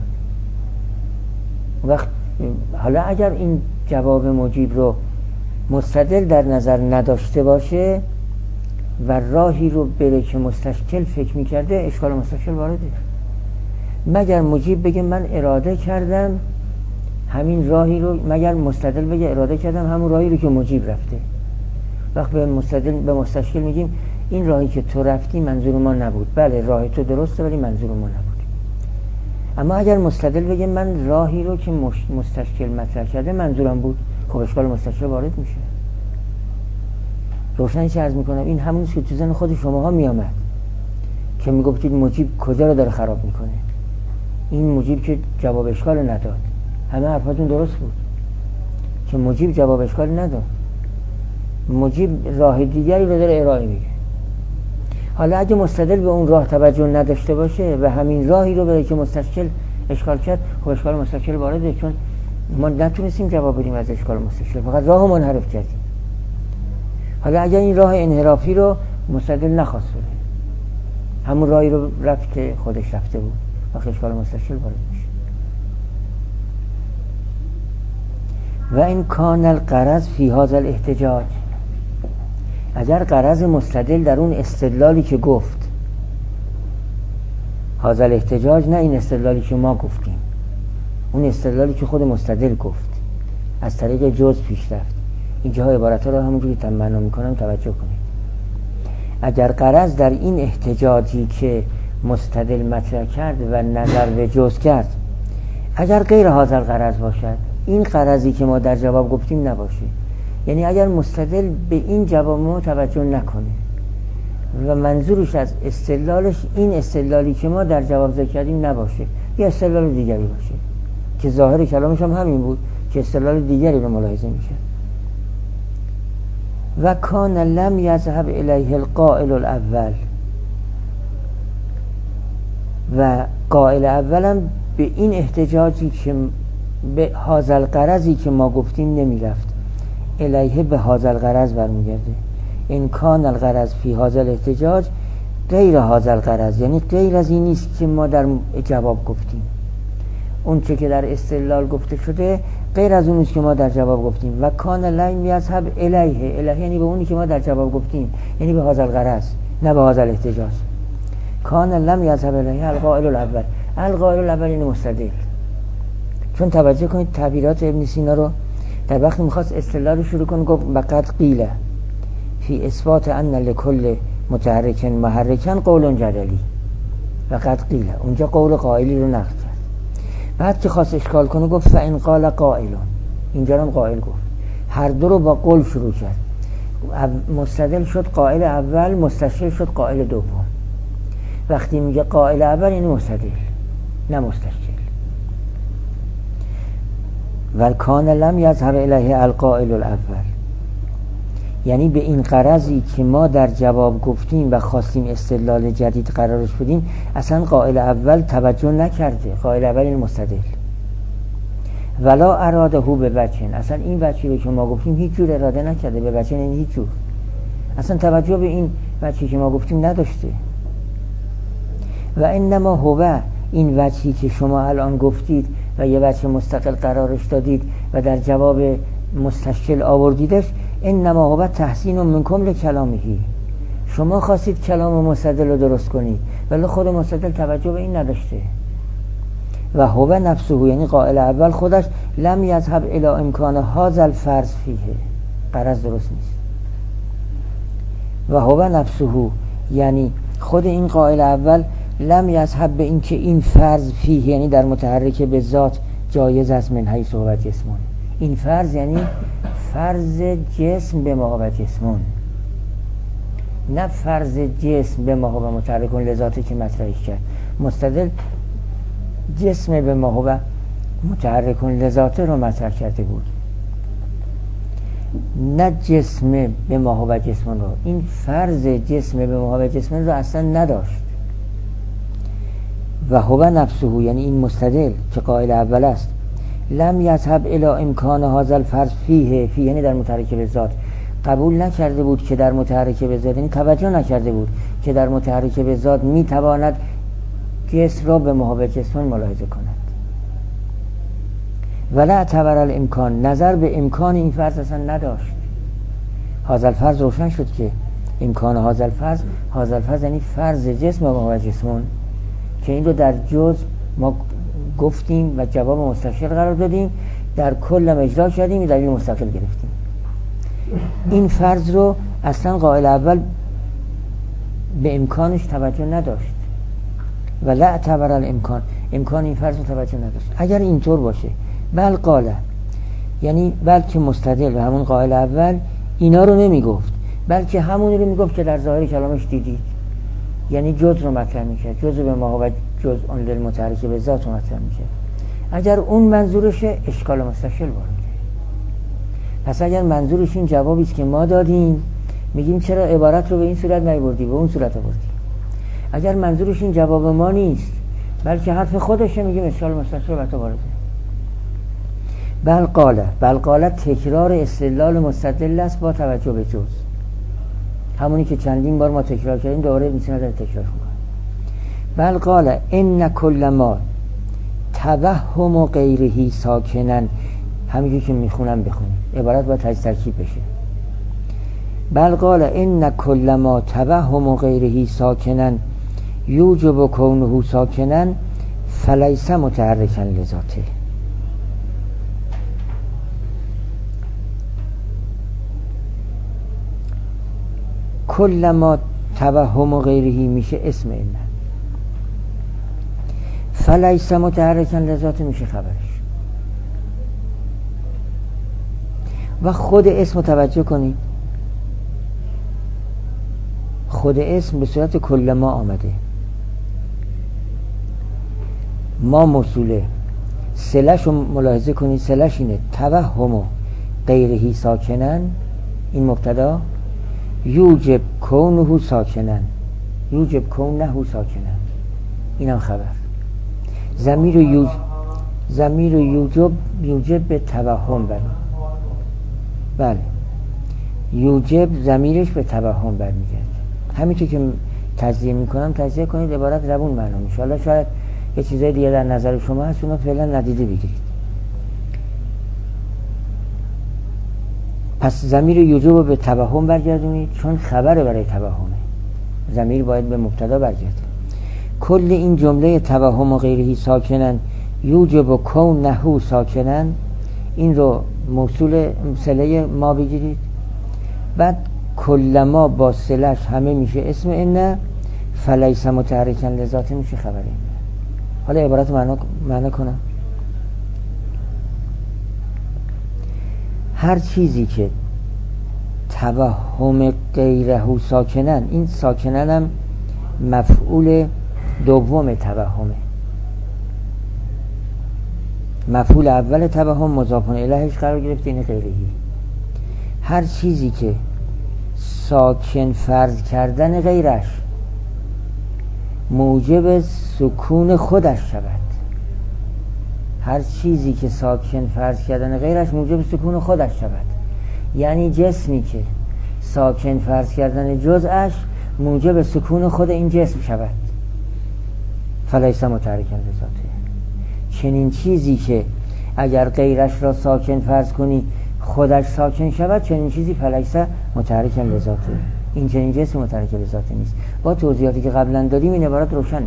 وقت حالا اگر این جواب مجیب رو مستدل در نظر نداشته باشه و راهی رو بره که مستشکل فکر میکرده، اشکال مستشکل وارده. مگر مجیب بگه من اراده کردم همین راهی رو، مگر مستدل بگه اراده کردم همون راهی رو که مجیب رفته. وقت به مستشکل میگیم این راهی که تو رفتی منظور ما نبود. بله راه تو درسته ولی منظور ما نبود. اما اگر مستدل بگه من راهی رو که مستشکل مطرح کرده منظورم بود، خب اشکال مستشکل وارد میشه. روشنی چه عرض میکنم، این همونیست که تو ذهن خود شماها میامد که میگفتید مجیب کجا رو داره خراب میکنه. این مجیب که جواب اشکال نداد، همه حرفاتون درست بود که مجیب جواب اشکال نداد، مجیب راه دیگری رو داره ارائه میده. حالا اگه مستدل به اون راه توجه نداشته باشه و همین راهی رو بره که مستشکل اشکال کرد، خب اشکال مستشکل وارده، چون ما نتونستیم جواب بدیم از اشکال مستشکل، فقط راه منحرف کردیم. حالا اگه این راه انحرافی رو مستدل نخواست بره، همون راهی رو رفت که خودش رفته بود، وقت اشکال مستشکل وارد میشه. و این کان الغرض فی هذا الاحتجاج، اگر غرض مستدل در اون استدلالی که گفت، هذا الاحتجاج، نه این استدلالی که ما گفتیم، اون استدلالی که خود مستدل گفت از طریق جز پیش رفت، اینجاها عبارتها رو همونجوری تمنا میکنم توجه کنید. اگر غرض در این احتجاجی که مستدل مطرح کرد و نظر به جز کرد، اگر غیر هذا الغرض باشد، این غرضی که ما در جواب گفتیم نباشه، یعنی اگر مستدل به این جواب ما توجه نکنه و منظورش از استدلالش این استدلالی که ما در جواب ذکر کردیم نباشه، یه استدلال دیگری باشه که ظاهر کلامش هم همین بود که استدلال دیگری رو ملاحظه میشه. و کان لم یذهب الیه القائل الاول، و قائل اولم به این احتجاجی که به هذا الغرضی که ما گفتیم نمیرفت، الیه به هذا الغرض برمیگرده. این کان الغرض فی هذا الاحتجاج غیر هذا الغرض، یعنی غیر از این نیست که ما در جواب گفتیم. اون چه که در استدلال گفته شده غیر از اون نیست که ما در جواب گفتیم. و کان لم یذهب الیه، الیه یعنی به اونی که ما در جواب گفتیم، یعنی به هذا الغرض، نه به هذا الاحتجاج. کان لم یذهب الیه القائل الاول، القائل الاول این مستدل. چون توجه کنید تعبیرات ابن سینا رو، در وقتی میخواست استدلال شروع کنه گفت وقد قیل فی اثبات ان لکل متحرک محرکن قول جدلی. وقد قیل، اونجا قول قائلی رو نقد کرد. بعد که خواست اشکال کنه گفت فان قال قائل، اینجا هم قائل گفت. هر دو رو با قول شروع کرد. مستدل شد قائل اول، مستشکل شد قائل دوم. وقتی میگه قائل اول یعنی مستدل نه مستشکل. و کان لم یظهر الیه القائل الاول، یعنی به این غرضی که ما در جواب گفتیم و خواستیم استدلال جدید قرارش بدیم اصلا قائل اول توجه نکرده. قائل اول این مستدل ولا اراده به وجه، اصلا این وجهی رو که ما گفتیم هیچ جور اراده نکرده، به وجه این هیچ جور اصلا توجه به این وجهی که ما گفتیم نداشته. و انما هو، این وجهی که شما الان گفتید و یه وجه مستقل قرارش دادید و در جواب مستشکل آوردیدش، انما هو تحسین منکم لکلامهی، شما خواستید کلام مستدل رو درست کنید ولی خود مستدل توجه به این نداشته. و هو نفسه، یعنی قائل اول خودش لم یذهب الی امکان هذا الفرض فیه، غرض درست نیست. و هو نفسه یعنی خود این قائل اول لم یذهب به این که این فرض فیه یعنی در متحرک به ذات جایز است من حیث هو جسمون. این فرض یعنی فرض جسم به ما و جسمون، نه فرض جسم به ما و متحرکون لذاتی که مطرحش کرد. مستدل جسم به ما و متحرکون لذاته رو مطرح کرده بود، نه جسم به ما و جسمون رو. این فرض جسم به ما و جسمون رو اصلا نداشت. و هو نفسه یعنی این مستدل که قائل اول است لم یذهب الی امکان هذا الفرض فیه یعنی در متحرک به ذات، قبول نکرده بود که در متحرک به ذات، یعنی توجه نکرده بود که در متحرک به ذات میتواند جسم را به محابط جسمون ملاحظه کند. ولا اعتبر الامکان، نظر به امکان این فرض اصلا نداشت. هذا الفرض روشن شد که امکان هذا الفرض یعنی فرض جسم به محابط جسمون، که این رو در جز ما گفتیم و جواب مستشکل قرار دادیم، در کل اجرا کردیم، دلیل مستقل گرفتیم. این فرض رو اصلا قائل اول به امکانش توجه نداشت. و لا اعتبر الامکان، امکان این فرض رو توجه نداشت. اگر اینطور باشه بل قاله، یعنی بلکه مستدل و همون قائل اول اینا رو نمیگفت، بلکه همون رو میگفت که در ظاهر کلامش دیدید، یعنی جز رو مطرح میکرد، جز به ما و جز اون للمتحرک به ذات رو مطرح میکرد. اگر اون منظورشه اشکال مستشکل وارده. پس اگر منظورش این جوابی است که ما دادیم، میگیم چرا عبارت رو به این صورت نیاوردی، به اون صورت آوردی. اگر منظورش این جواب ما نیست بلکه حرف خودشه، میگیم اشکال مستشکل وارده. بل قاله تکرار استدلال مستدل است با توجه به جز، همونی که چندین بار ما تکرار کردیم، دوباره میتونه در تکرار کنیم. بل قاله ان کل ما توهم غیره ساکنن، همینجوری که میخونم بخونیم، عبارت باید ترکیب بشه. بل قاله ان کل ما توهم غیره ساکنن یوجب کونه ساکنن فلیس متحرکا لذاته. کل ما توهم غیره میشه اسم این، فلیس متحرکا لذاته میشه خبرش. و خود اسم توجه کنید، خود اسم به صورت کل ما آمده، ما موصوله، صله‌ش رو ملاحظه کنید، صله‌ش اینه توهم غیره ساکنن، این مبتدا، یوجب کونه ساکنن، یوجب کونه ساکنن، اینم خبر. ضمیر یوجب به توهم بله، یوجب ضمیرش به توهم برمیگرده. همینطور که تجزیه میکنم تجزیه کنید، عبارت روون معنا میشه. حالا شاید یه چیزای دیگه در نظر شما هست، اونا فعلا ندیده بگیرید. پس ضمیر یوجب رو به توهم برگردونید، چون خبر برای توهمه، ضمیر باید به مبتدا برگرده. کل این جمله توهم و غیره ساکنن یوجب و کونه ساکنن، این رو موصول صله ما بگیرید، بعد کل ما با صله‌اش همه میشه اسم اینه، فلیس متحرکا لذاته میشه خبر اینه. حالا عبارت معنا کنم. هر چیزی که توهم غیره ساکنن، این ساکنن هم مفعول دوم توهمه، مفعول اول توهم مضاف الیهش قرار گرفته، این غیرهی. هر چیزی که ساکن فرض کردن غیرش موجب سکون خودش شود. هر چیزی که ساکن فرض کردن غیرش موجب سکون خودش شود، یعنی جسمی که ساکن فرض کردن جزءش موجب سکون خود این جسم شود. فلیس متحرکا لذاته. چنین چیزی که اگر غیرش را ساکن فرض کنی خودش ساکن شود، چنین چیزی فلیس متحرکا لذاته. این چنین جسم متحرک لذاته نیست. با توضیحاتی که قبلا دادیم این عبارت روشنه.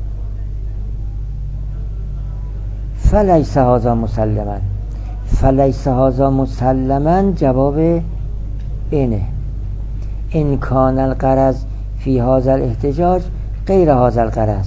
فلیس هذا مسلما. فلیس هذا مسلما جواب اینه. ان کان الغرض فی هذا الاحتجاج غیر هذا الغرض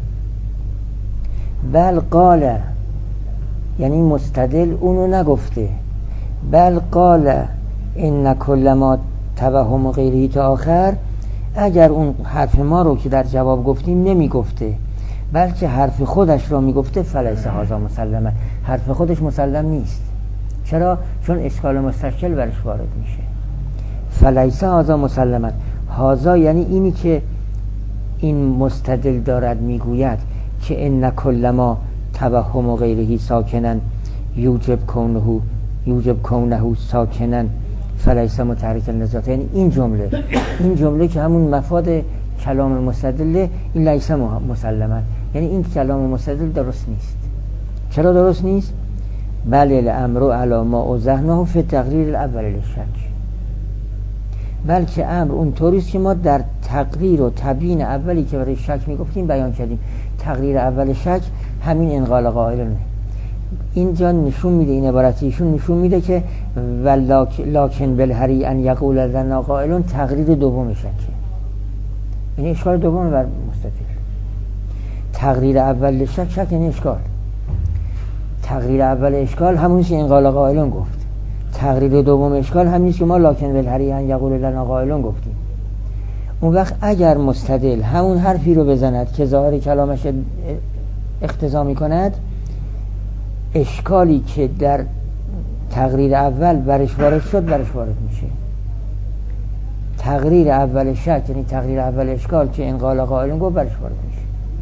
بل قال، یعنی مستدل اونو نگفته، بل قال ان کل ما توهم غیره تا آخر، اگر اون حرف ما رو که در جواب گفتیم نمی گفته بلکه حرف خودش رو می گفته، فلیس هذا مسلما، حرف خودش مسلم نیست. چرا؟ چون اشکال مستشکل برش وارد میشه. فلیس هذا مسلما، هذا یعنی اینی که این مستدل دارد میگوید که ان کل ما توهم غیره ساکنن یوجب کونه ساکنن فلیس متحرکا لذاته. یعنی این جمله که همون مفاد کلام مستدل، این لیس مسلما، یعنی این کلام مستدل درست نیست. چرا درست نیست؟ بل الامر علی ما اوضحناه فی تقریر الاول للشک، بلکه امر اون طوریست که ما در تقریر و تبیین اولی که برای شک میگفتیم بیان کردیم. تقریر اول شک همین انقال قائلونه. اینجا نشون میده، این عبارتیشون نشون میده که ولکن بالهری ان یقول لنا قائلون تقریر دوم شکه، یعنی اشکال دوم بر مستدل. تقریر اول شک یعنی اشکال. تقریر اول اشکال همونیست که انقال قائلون گفت. تقریر دوم اشکال همینیست که ما لکن بالهری ان یقول لنا قائلون گفتیم. اون وقت اگر مستدل همون حرفی رو بزند که ظاهر کلامش اقتضا میکند، اشکالی که در تقریر اول برش وارد شد برش وارد میشه. تقریر اول شک یعنی تقریر اول اشکال که انقال قائلون گفت برش وارد میشه.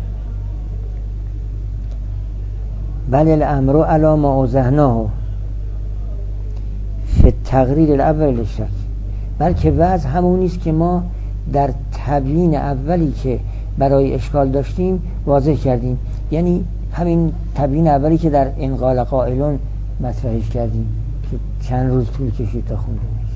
بل الامر علی ما اوضحناه فی تقریر الاول للشک، بلکه وضع همونیست که ما در تبیین اولی که برای اشکال داشتیم واضح کردیم، یعنی همین تبیین اولی که در انقال قائلون مطرحش کردیم که چند روز طول کشید تا خونده میشه.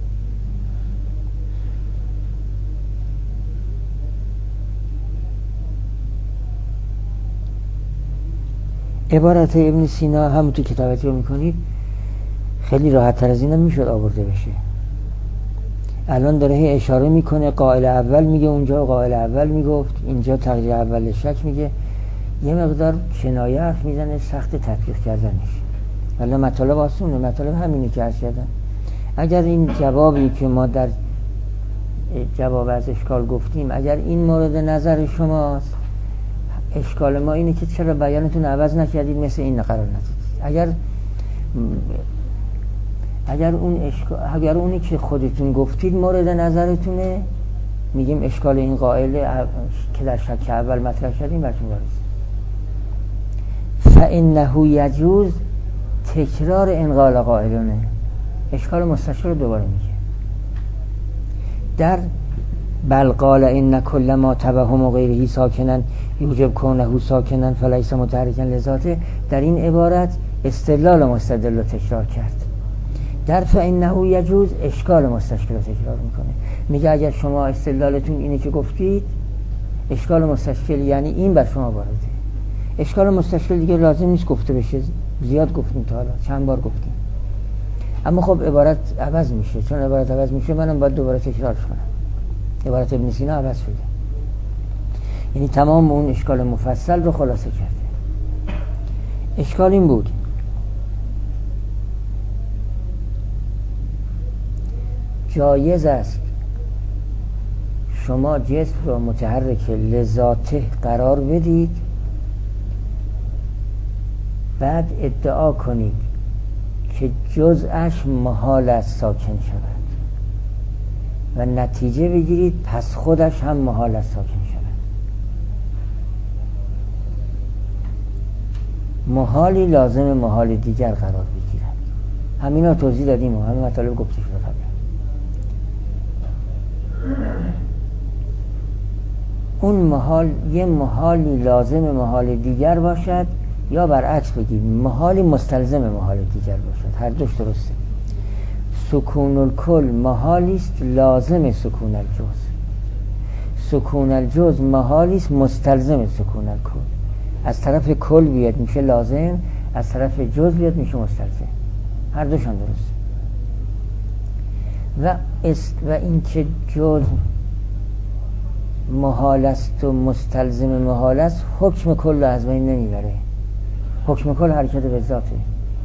عبارت ابن سینا همون تو کتابتی رو میکنید خیلی راحت تر از این هم میشد آورده بشه. الان داره هی اشاره میکنه، قائل اول میگه اونجا قائل اول میگفت، اینجا تقریر اول شک میگه، یه مقدار کنایه حرف میزنه، سخت تطبیق کردنش. ولی مطالب آسونه، مطالب همینی که عرض کردم. اگر این جوابی که ما در جواب از اشکال گفتیم اگر این مورد نظر شماست، اشکال ما اینه که چرا بیانتون عوض نکردید مثل این قرار ندید. اگر اونی که خودتون گفتید مورد نظرتونه، میگیم اشکال این قائله که در شک اول مطرح کردیم براتون وارد. فانه یجوز تکرار انقال قائلونه، اشکال مستشکل رو دوباره میگه. در بل قال ان کل ما توهم غیره ساکنن یوجب کونه ساکنن فلیس متحرکا لذاته، در این عبارت استدلال مستدل رو تکرار کرد. در فانه یجوز اشکال مستشکل رو تکرار میکنه، میگه اگر شما استدلالتون اینه که گفتید اشکال مستشکل یعنی این بر شما وارده. اشکال مستشکل دیگه لازم نیست گفته بشه، زیاد گفتیم تا حالا، چند بار گفتیم. اما خب عبارت عوض میشه، چون عبارت عوض میشه منم باید دوباره تکرارش کنم. عبارت ابن سینا عوض شده، یعنی تمام اون اشکال مفصل رو خلاصه کرده. اشکال این بود جایز است شما جسم رو متحرک لذاته قرار بدید، بعد ادعا کنید که جزءش محال است ساکن شود. و نتیجه بگیرید پس خودش هم محال است ساکن شود. محالی لازم محال دیگر قرار بگیرد. همینا توضیح دادیم و همین مطالب گفته شده قبلا. اون محال یه محالی لازم محال دیگر باشد یا برعکس بگیم محالی مستلزم محال دیگر باشد. هر دوش درسته. سکون الکل محالی است لازم سکون الجز. سکون الجز محالی است مستلزم سکون الکل. از طرف کل بیاد میشه لازم، از طرف جز بیاد میشه مستلزم. هر دوشان درسته. و این که جز محال است و مستلزم محال است حکم کل رو از بین نمیبره. حکم کل حرکت به ذاته.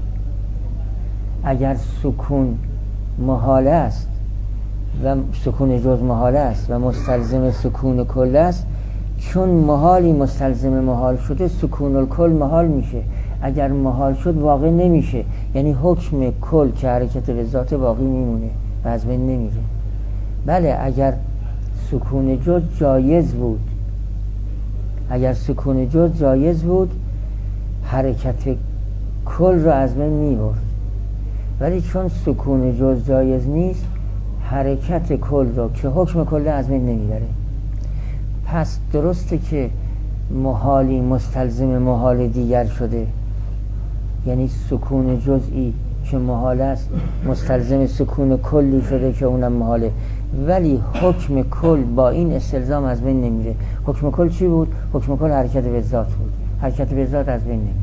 اگر سکون محال است و سکون جز محال است و مستلزم سکون کل است، چون محالی مستلزم محال شده سکون الکل محال میشه. اگر محال شد واقع نمیشه، یعنی حکم کل که حرکت به ذات باقی میمونه و از بین نمیره. بله اگر سکون جز جایز بود، اگر سکون جز جایز بود حرکت کل رو از بین میبرد، ولی چون سکون جز جایز نیست حرکت کل رو که حکم کل از بین نمیبره. پس درسته که محالی مستلزم محال دیگر شده، یعنی سکون جزئی که محال است مستلزم سکون کلی شده که اونم محاله، ولی حکم کل با این استلزام از بین نمیره. حکم کل چی بود؟ حکم کل حرکت به ذات بود. حرکت به ذات از بین نمیره.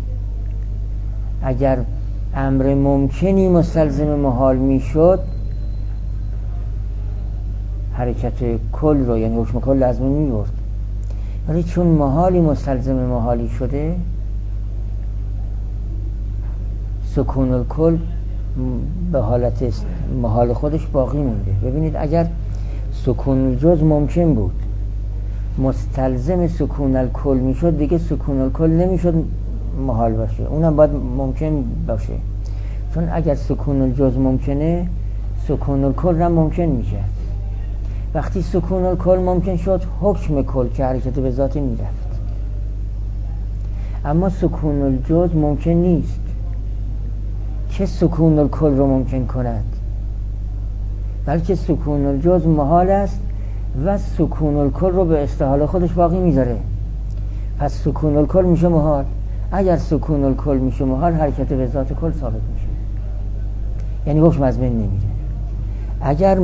اگر امر ممکنی مستلزم محال میشد حرکت کل رو یعنی حکم کل از بین میبرد، ولی چون محالی مستلزم محالی شده سکون الکل به حالت محال خودش باقی مونده. ببینید اگر سکون الجز ممکن بود مستلزم سکون الکل میشد دیگه سکون الکل نمیشد محال باشه، اونم باید ممکن باشه. چون اگر سکون الجز ممکنه سکون الکل هم ممکن میشه. وقتی سکون الکل ممکن شد حکم کل که حرکت به ذات میرفت. اما سکون الجز ممکن نیست که سکون الکل رو ممکن کند، بلکه سکون الجز محال است و سکون الکل رو به استحال خودش باقی میذاره. پس سکون الکل میشه محال. اگر سکون الکل میشه محال حرکت به ذات کل ثابت میشه، یعنی حکم از بین نمیره. اگر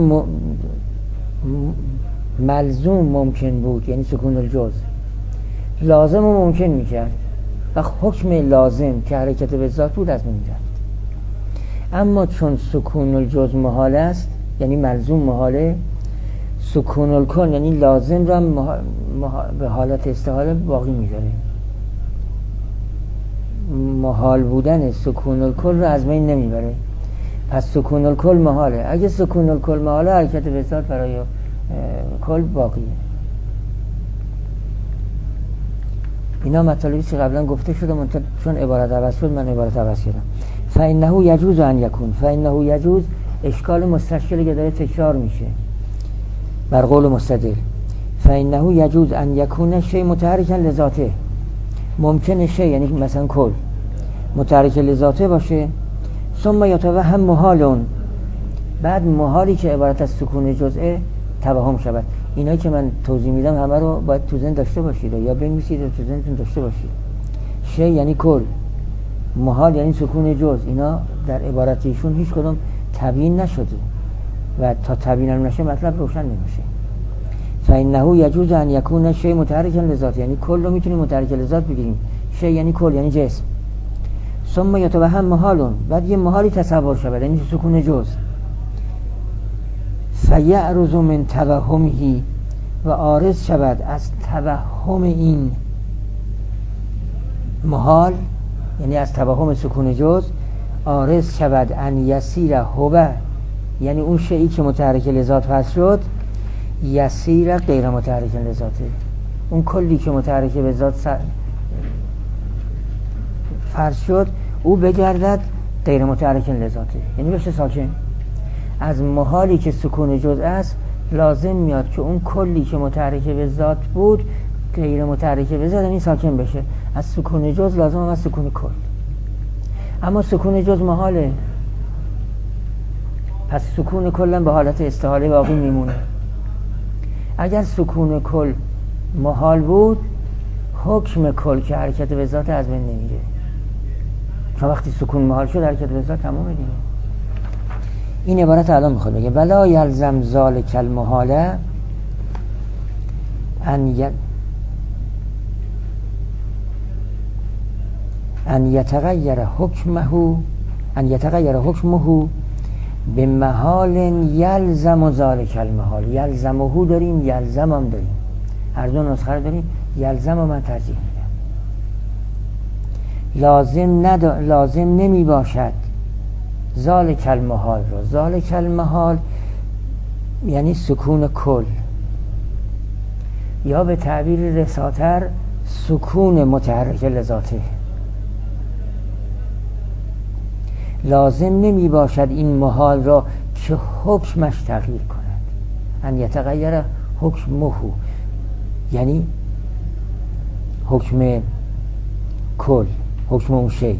ملزوم ممکن بود یعنی سکون الجز لازم و ممکن میکرد و حکم لازم که حرکت به ذات بود از بین میرفت. اما چون سکون الجز محال است یعنی ملزوم محاله، سکون الکل یعنی لازم را به حالت استحاله باقی میذاره. محال بودن سکون الکل را از بین نمیبره. پس سکون الکل محاله. اگه سکون الکل محاله حرکت به ذات برای کل باقیه. اینا مطالبی که قبلا گفته شده چون عبارت عوض شد من عبارت عوض کردم. فإنه یجوز ان یکون. فإنه یجوز اشکال مستشکلی که داره تکرار میشه بر قول مستدل. فإنه یجوز ان یکون شیء متحرکا لذاته. ممکنه شیء یعنی مثلا کل متحرک لذاته باشه، ثم یتوهم محالون، بعد محالی که عبارت از سکون جزئه توهم شود. اینا که من توضیح میدم همه رو باید تو ذهن داشته باشید یا بنویسید و تو ذهنتون داشته باشید. شیء یعنی کل، محال یعنی سکون جز. اینا در عبارت ایشون هیچ کدوم تبیین نشده و تا تبیین نشه مطلب روشن نمیشه. فإنه یجوز ان یکون شیء متحرک لذات، یعنی کل رو میتونیم متحرک لذات بگیریم. شیء یعنی کل یعنی جسم. ثم یتوهم محالون، بعد یه محالی تصور شود یعنی سکون جز. فیعرض من توهمه، و عارض شود از توهم این محال یعنی از توهم سکون جز عارض شود ان یسیر هو، یعنی اون شیئی که متحرک لذات فرض شد یسیر غیر متحرک لذاته. اون کلی که متحرک به ذات فرض شد او بگردد غیر متحرک لذاته، یعنی بشه ساکن. از محالی که سکون جز است لازم میاد که اون کلی که متحرک به ذات بود غیر متحرک به ذات یعنی ساکن بشه. از سکون جز لازم از سکون کل. اما سکون جز محاله، پس سکون کلم به حالت استحاله باقی میمونه. اگر سکون کل محال بود حکم کل که حرکت به ذات از بین نمیره، چون وقتی سکون محال شد حرکت به ذات تمومه دیگه. این عبارت الان میخواد بگه ولا یلزم ذالک المحاله ان یتغیر حکمه به محال یلزم ذالک المحال. یلزمه داریم، یلزم هم داریم، هر دو نسخه داریم. یلزم من ترجیح میدم. لازم نمی باشد ذالک المحال رو. ذالک المحال یعنی سکون کل، یا به تعبیر رساتر سکون متحرک لذاته. لازم نمی باشد این محال را که حکمش تغییر کند. ان یتغیر حکمه یعنی حکم کل، حکم اون شی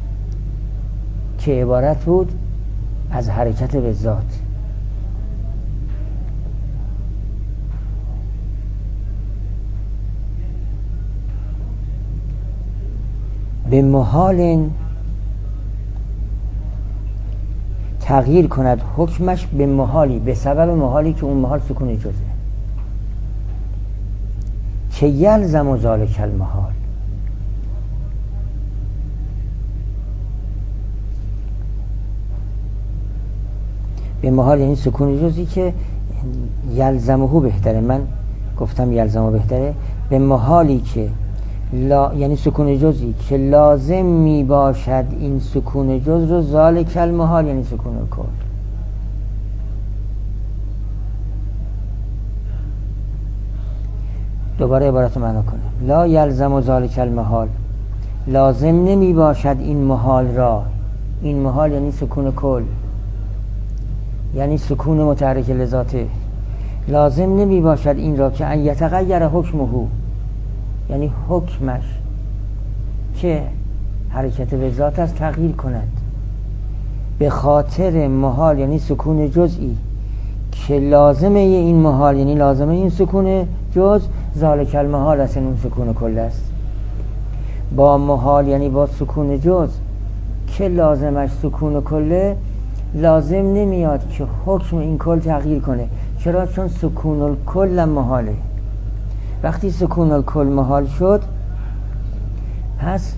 که عبارت بود از حرکت به ذات. به محال تغییر کند حکمش به محالی، به سبب محالی که اون محال سکون جزه، که یلزم ذالک المحال. به محال یعنی سکون جزی که یلزمه بهتره، من گفتم یلزمه بهتره. به محالی که یعنی سکون جزی که لازم می باشد این سکون جز رو ذالک المحال یعنی سکون کل. دوباره عبارت معنا کنه. لا یلزم ذالک المحال، لازم نمی باشد این محال را. این محال یعنی سکون کل، یعنی سکون متحرک لذاته. لازم نمی باشد این را که ان یتغیر حکمه یعنی حکمش که حرکت به ذات است تغییر کند به خاطر محال یعنی سکون جزئی که لازمه این محال یعنی لازمه این سکون جز ذالک المحال است، اون سکون کل است. با محال یعنی با سکون جز که لازمش سکون کله لازم نمیاد که حکم این کل تغییر کنه. چرا؟ چون سکون الکل محاله. وقتی سکون الکل محال شد پس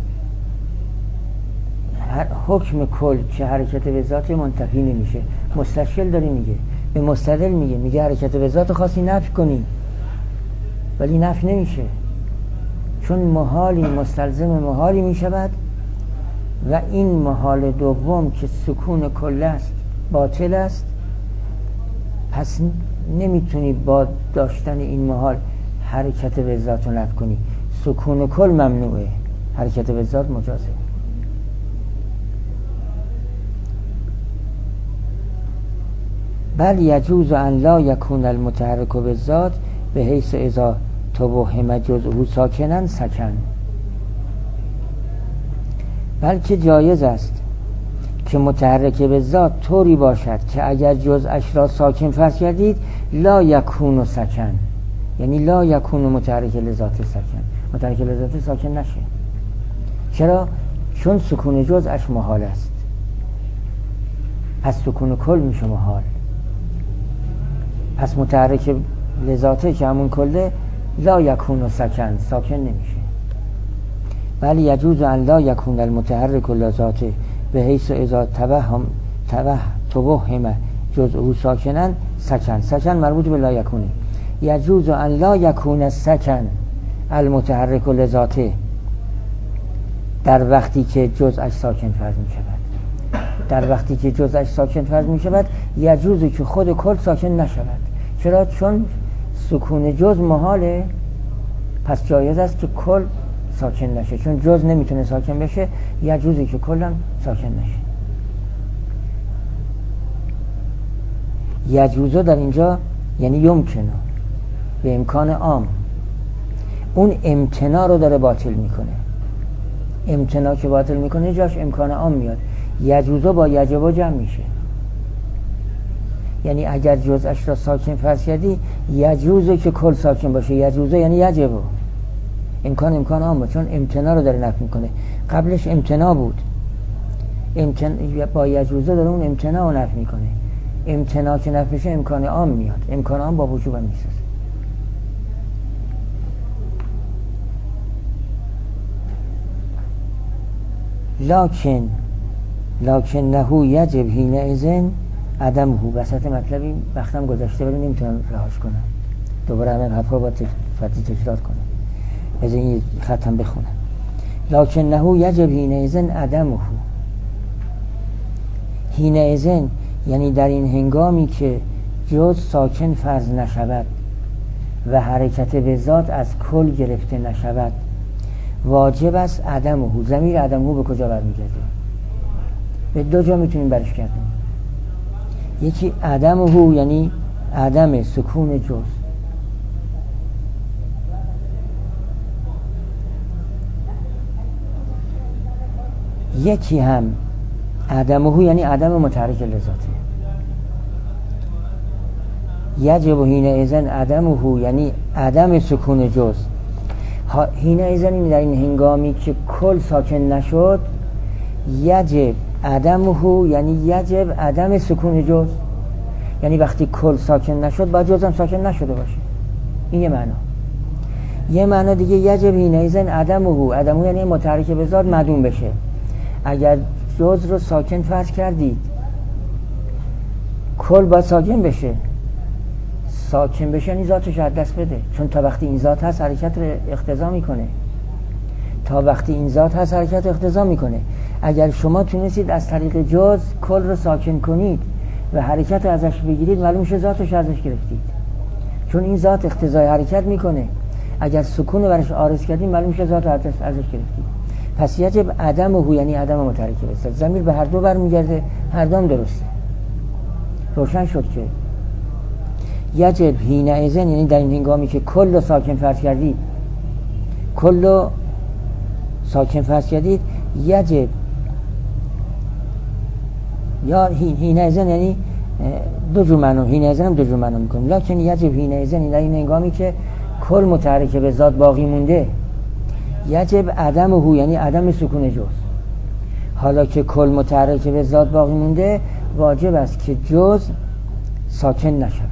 حکم کل که حرکت به ذات منتفی نمیشه. مستشکل داره میگه، به مستدل میگه حرکت به ذات خاصی نفی کنی ولی نفی نمیشه، چون محالی مستلزم محالی میشود و این محال دوم که سکون کل است باطل است. پس نمیتونی با داشتن این محال حرکت به ذات رو نفی کنی. سکون کل ممنوعه، حرکت به ذات مجازه. بل یجوز ان لا یکون المتحرک بالذات به حیث اذا توهم جزءه ساکنن سکن. بلکه جایز است که متحرک به ذات طوری باشد که اگر جزءش را ساکن فرض کردید لا یکون سکن، یعنی لا یکون متحرک لذات سکن، متحرک لذات ساکن نشه. چرا؟ چون سکون جزءش محال است، پس سکون کل میشه محال. پس متحرک لذاته که همون کله لا یکون سکن، ساکن نمیشه. ولی یجوز ان لا یکون المتحرک لذاته به حیث اذا توهم جزءه ساکنن سکن. سکن مربوط به لا یکونه. یجوز ان لا یکون سکن المتحرک لذاته در وقتی که جزءش ساکن فرض می شود. در وقتی که جزءش ساکن فرض می شود یجوز که خود کل ساکن نشود. چرا؟ چون سکون جز محاله، پس جایز است که کل ساکن نشه. چون جز نمیتونه ساکن بشه یجوزی که کلم ساکن نشه. یجوزو در اینجا یعنی یمکنه، به امکان عام. اون امتناع رو داره باطل میکنه. امتناع که باطل میکنه جاش امکان عام میاد. یجوزو با یجبو جمع میشه. یعنی اگر جزءش را ساکن فرض کردی، یجوزو که کل ساکن باشه، یجوزو یعنی یجبو، امکان عام بود، چون امتناع رو داره نفی میکنه. قبلش امتناع بود، با یجوزو داره اون امتناع رو نفی میکنه. امتناع که نفی میشه امکان عام میاد. امکان عام با وجوب هم میسازه. لکن نهو یجب حین اذن عدمه. وسط مطلبی وقتم گذشته ولی نمیتونم رهاش کنم، دوباره همه حرفا با تکرار کنم. از این ختم بخونم. لکن نهو یجب حین اذن عدمه. حین اذن یعنی در این هنگامی که جز ساکن فرض نشود و حرکت به ذات از کل گرفته نشود، واجب است عدمه. ضمیر عدمه به کجا برمیگرده؟ به دو جا میتونیم برش کردیم. یکی عدمه یعنی عدم سکون جز، یکی هم عدمه یعنی عدم متحرک لذاته. یجب حین اذن عدمه یعنی عدم سکون جز. حین اذن در این هنگامی که کل ساکن نشد، یجب عدمه یعنی یجب عدم سکون جز، یعنی وقتی کل ساکن نشد باید جز هم ساکن نشده باشه. این یه معنا. یه معنا دیگه یجب حین اذن عدمه یعنی متحرک به ذات معدوم بشه. اگر جز رو ساکن فرض کردید، کل باید ساکن بشه. ساکن بشه یعنی ذاتش از دست بده، چون تا وقتی این ذات هست حرکت رو اقتضا میکنه. تا وقتی این ذات هست حرکت اقتضا میکنه. اگر شما تونستید از طریق جز کل رو ساکن کنید و حرکت رو ازش بگیرید، معلوم میشه ذاتش ازش گرفتید، چون این ذات اقتضای حرکت میکنه. اگر سکون رو برش عارض کردید، معلوم میشه ذات ازش گرفتید. پس یجب عدمه یعنی عدم متحرک به ذات. ضمیر به هر دو برمیگرده، هر دوم درسته. روشن شد که یجب حین اذن یعنی در این هنگامی که کل رو ساکن فرض کردید، کل رو ساکن فرض کردید، یجب یا حین اذن یعنی دو جور معنی. حین اذن هم دو جور معنی میکنیم. لکن یجب حین اذن در این هنگامی که کل متحرک به ذات باقی مونده، یجب عدمه یعنی عدم سکون جز. حالا که کل متحرک به ذات باقی مونده، واجب است که جز ساکن نشود.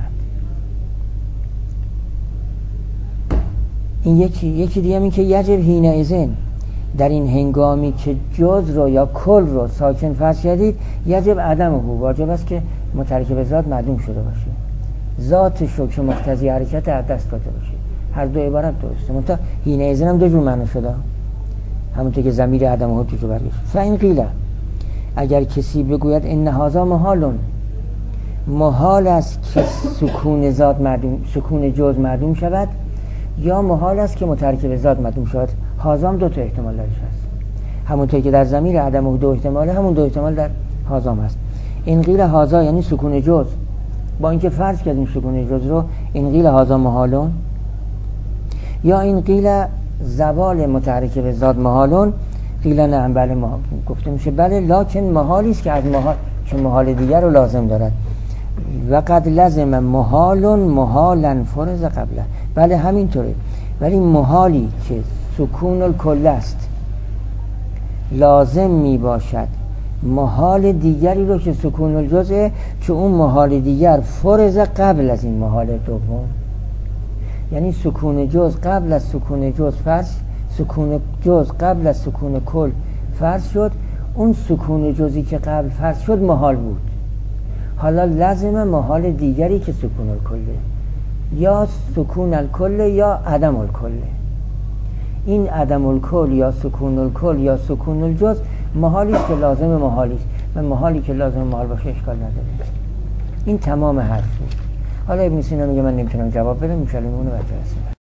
این یکی دیگه این که یجب حین اذن در این هنگامی که جز رو یا کل رو ساکن فرض کردید، یجب عدمه واجب است که متحرک به ذات معدوم شده باشه، ذاتش رو که مقتضی حرکت از دست داده باشه. هر دو عبارت درسته، منتها حین اذن هم دو جور معنی شده، همونطور که ضمیر عدمه تو برگشت. فاین قیل اگر کسی بگوید ان هذا محال است که سکون جز معدوم شود، یا محال است که متحرک به ذات معدوم شود. هذا هم دو تا احتمال درش هست، همونطور که در ضمیر عدمه دو احتماله، همون دو احتمال در هذا هست. این قیل هذا یعنی سکون جز، با اینکه فرض کردیم سکون جز رو، این قیل هذا محالون، یا این قیل زوال متحرک به ذات محالون. قیل نه، بله گفته میشه بله، لکن محالی است که از محال، چون محال دیگر رو لازم دارد. و قد لازم محالون محالا فرض قبله. بله همینطوره، ولی محالی که سکون الکل است لازم می باشد محال دیگری رو که سکون الجزء، چون اون محال دیگر فرض قبل از این محال دوم. یعنی سکون جز قبل از سکون جز فرض، سکون جز قبل از سکون کل فرض شد. اون سکون جزی که قبل فرض شد محال بود، حالا لازم محال دیگری که سکون الکله، یا سکون الکل یا عدم الکل. این عدم الکل یا سکون الکل یا سکون الجز محالی است که لازم محالی است، و محالی که لازم محال باشه اشکال نداره. این تمام حرف بود. حالا ابن سینا میگه من نمیتونم جواب بدم، ان شاء الله اونو بچه‌ها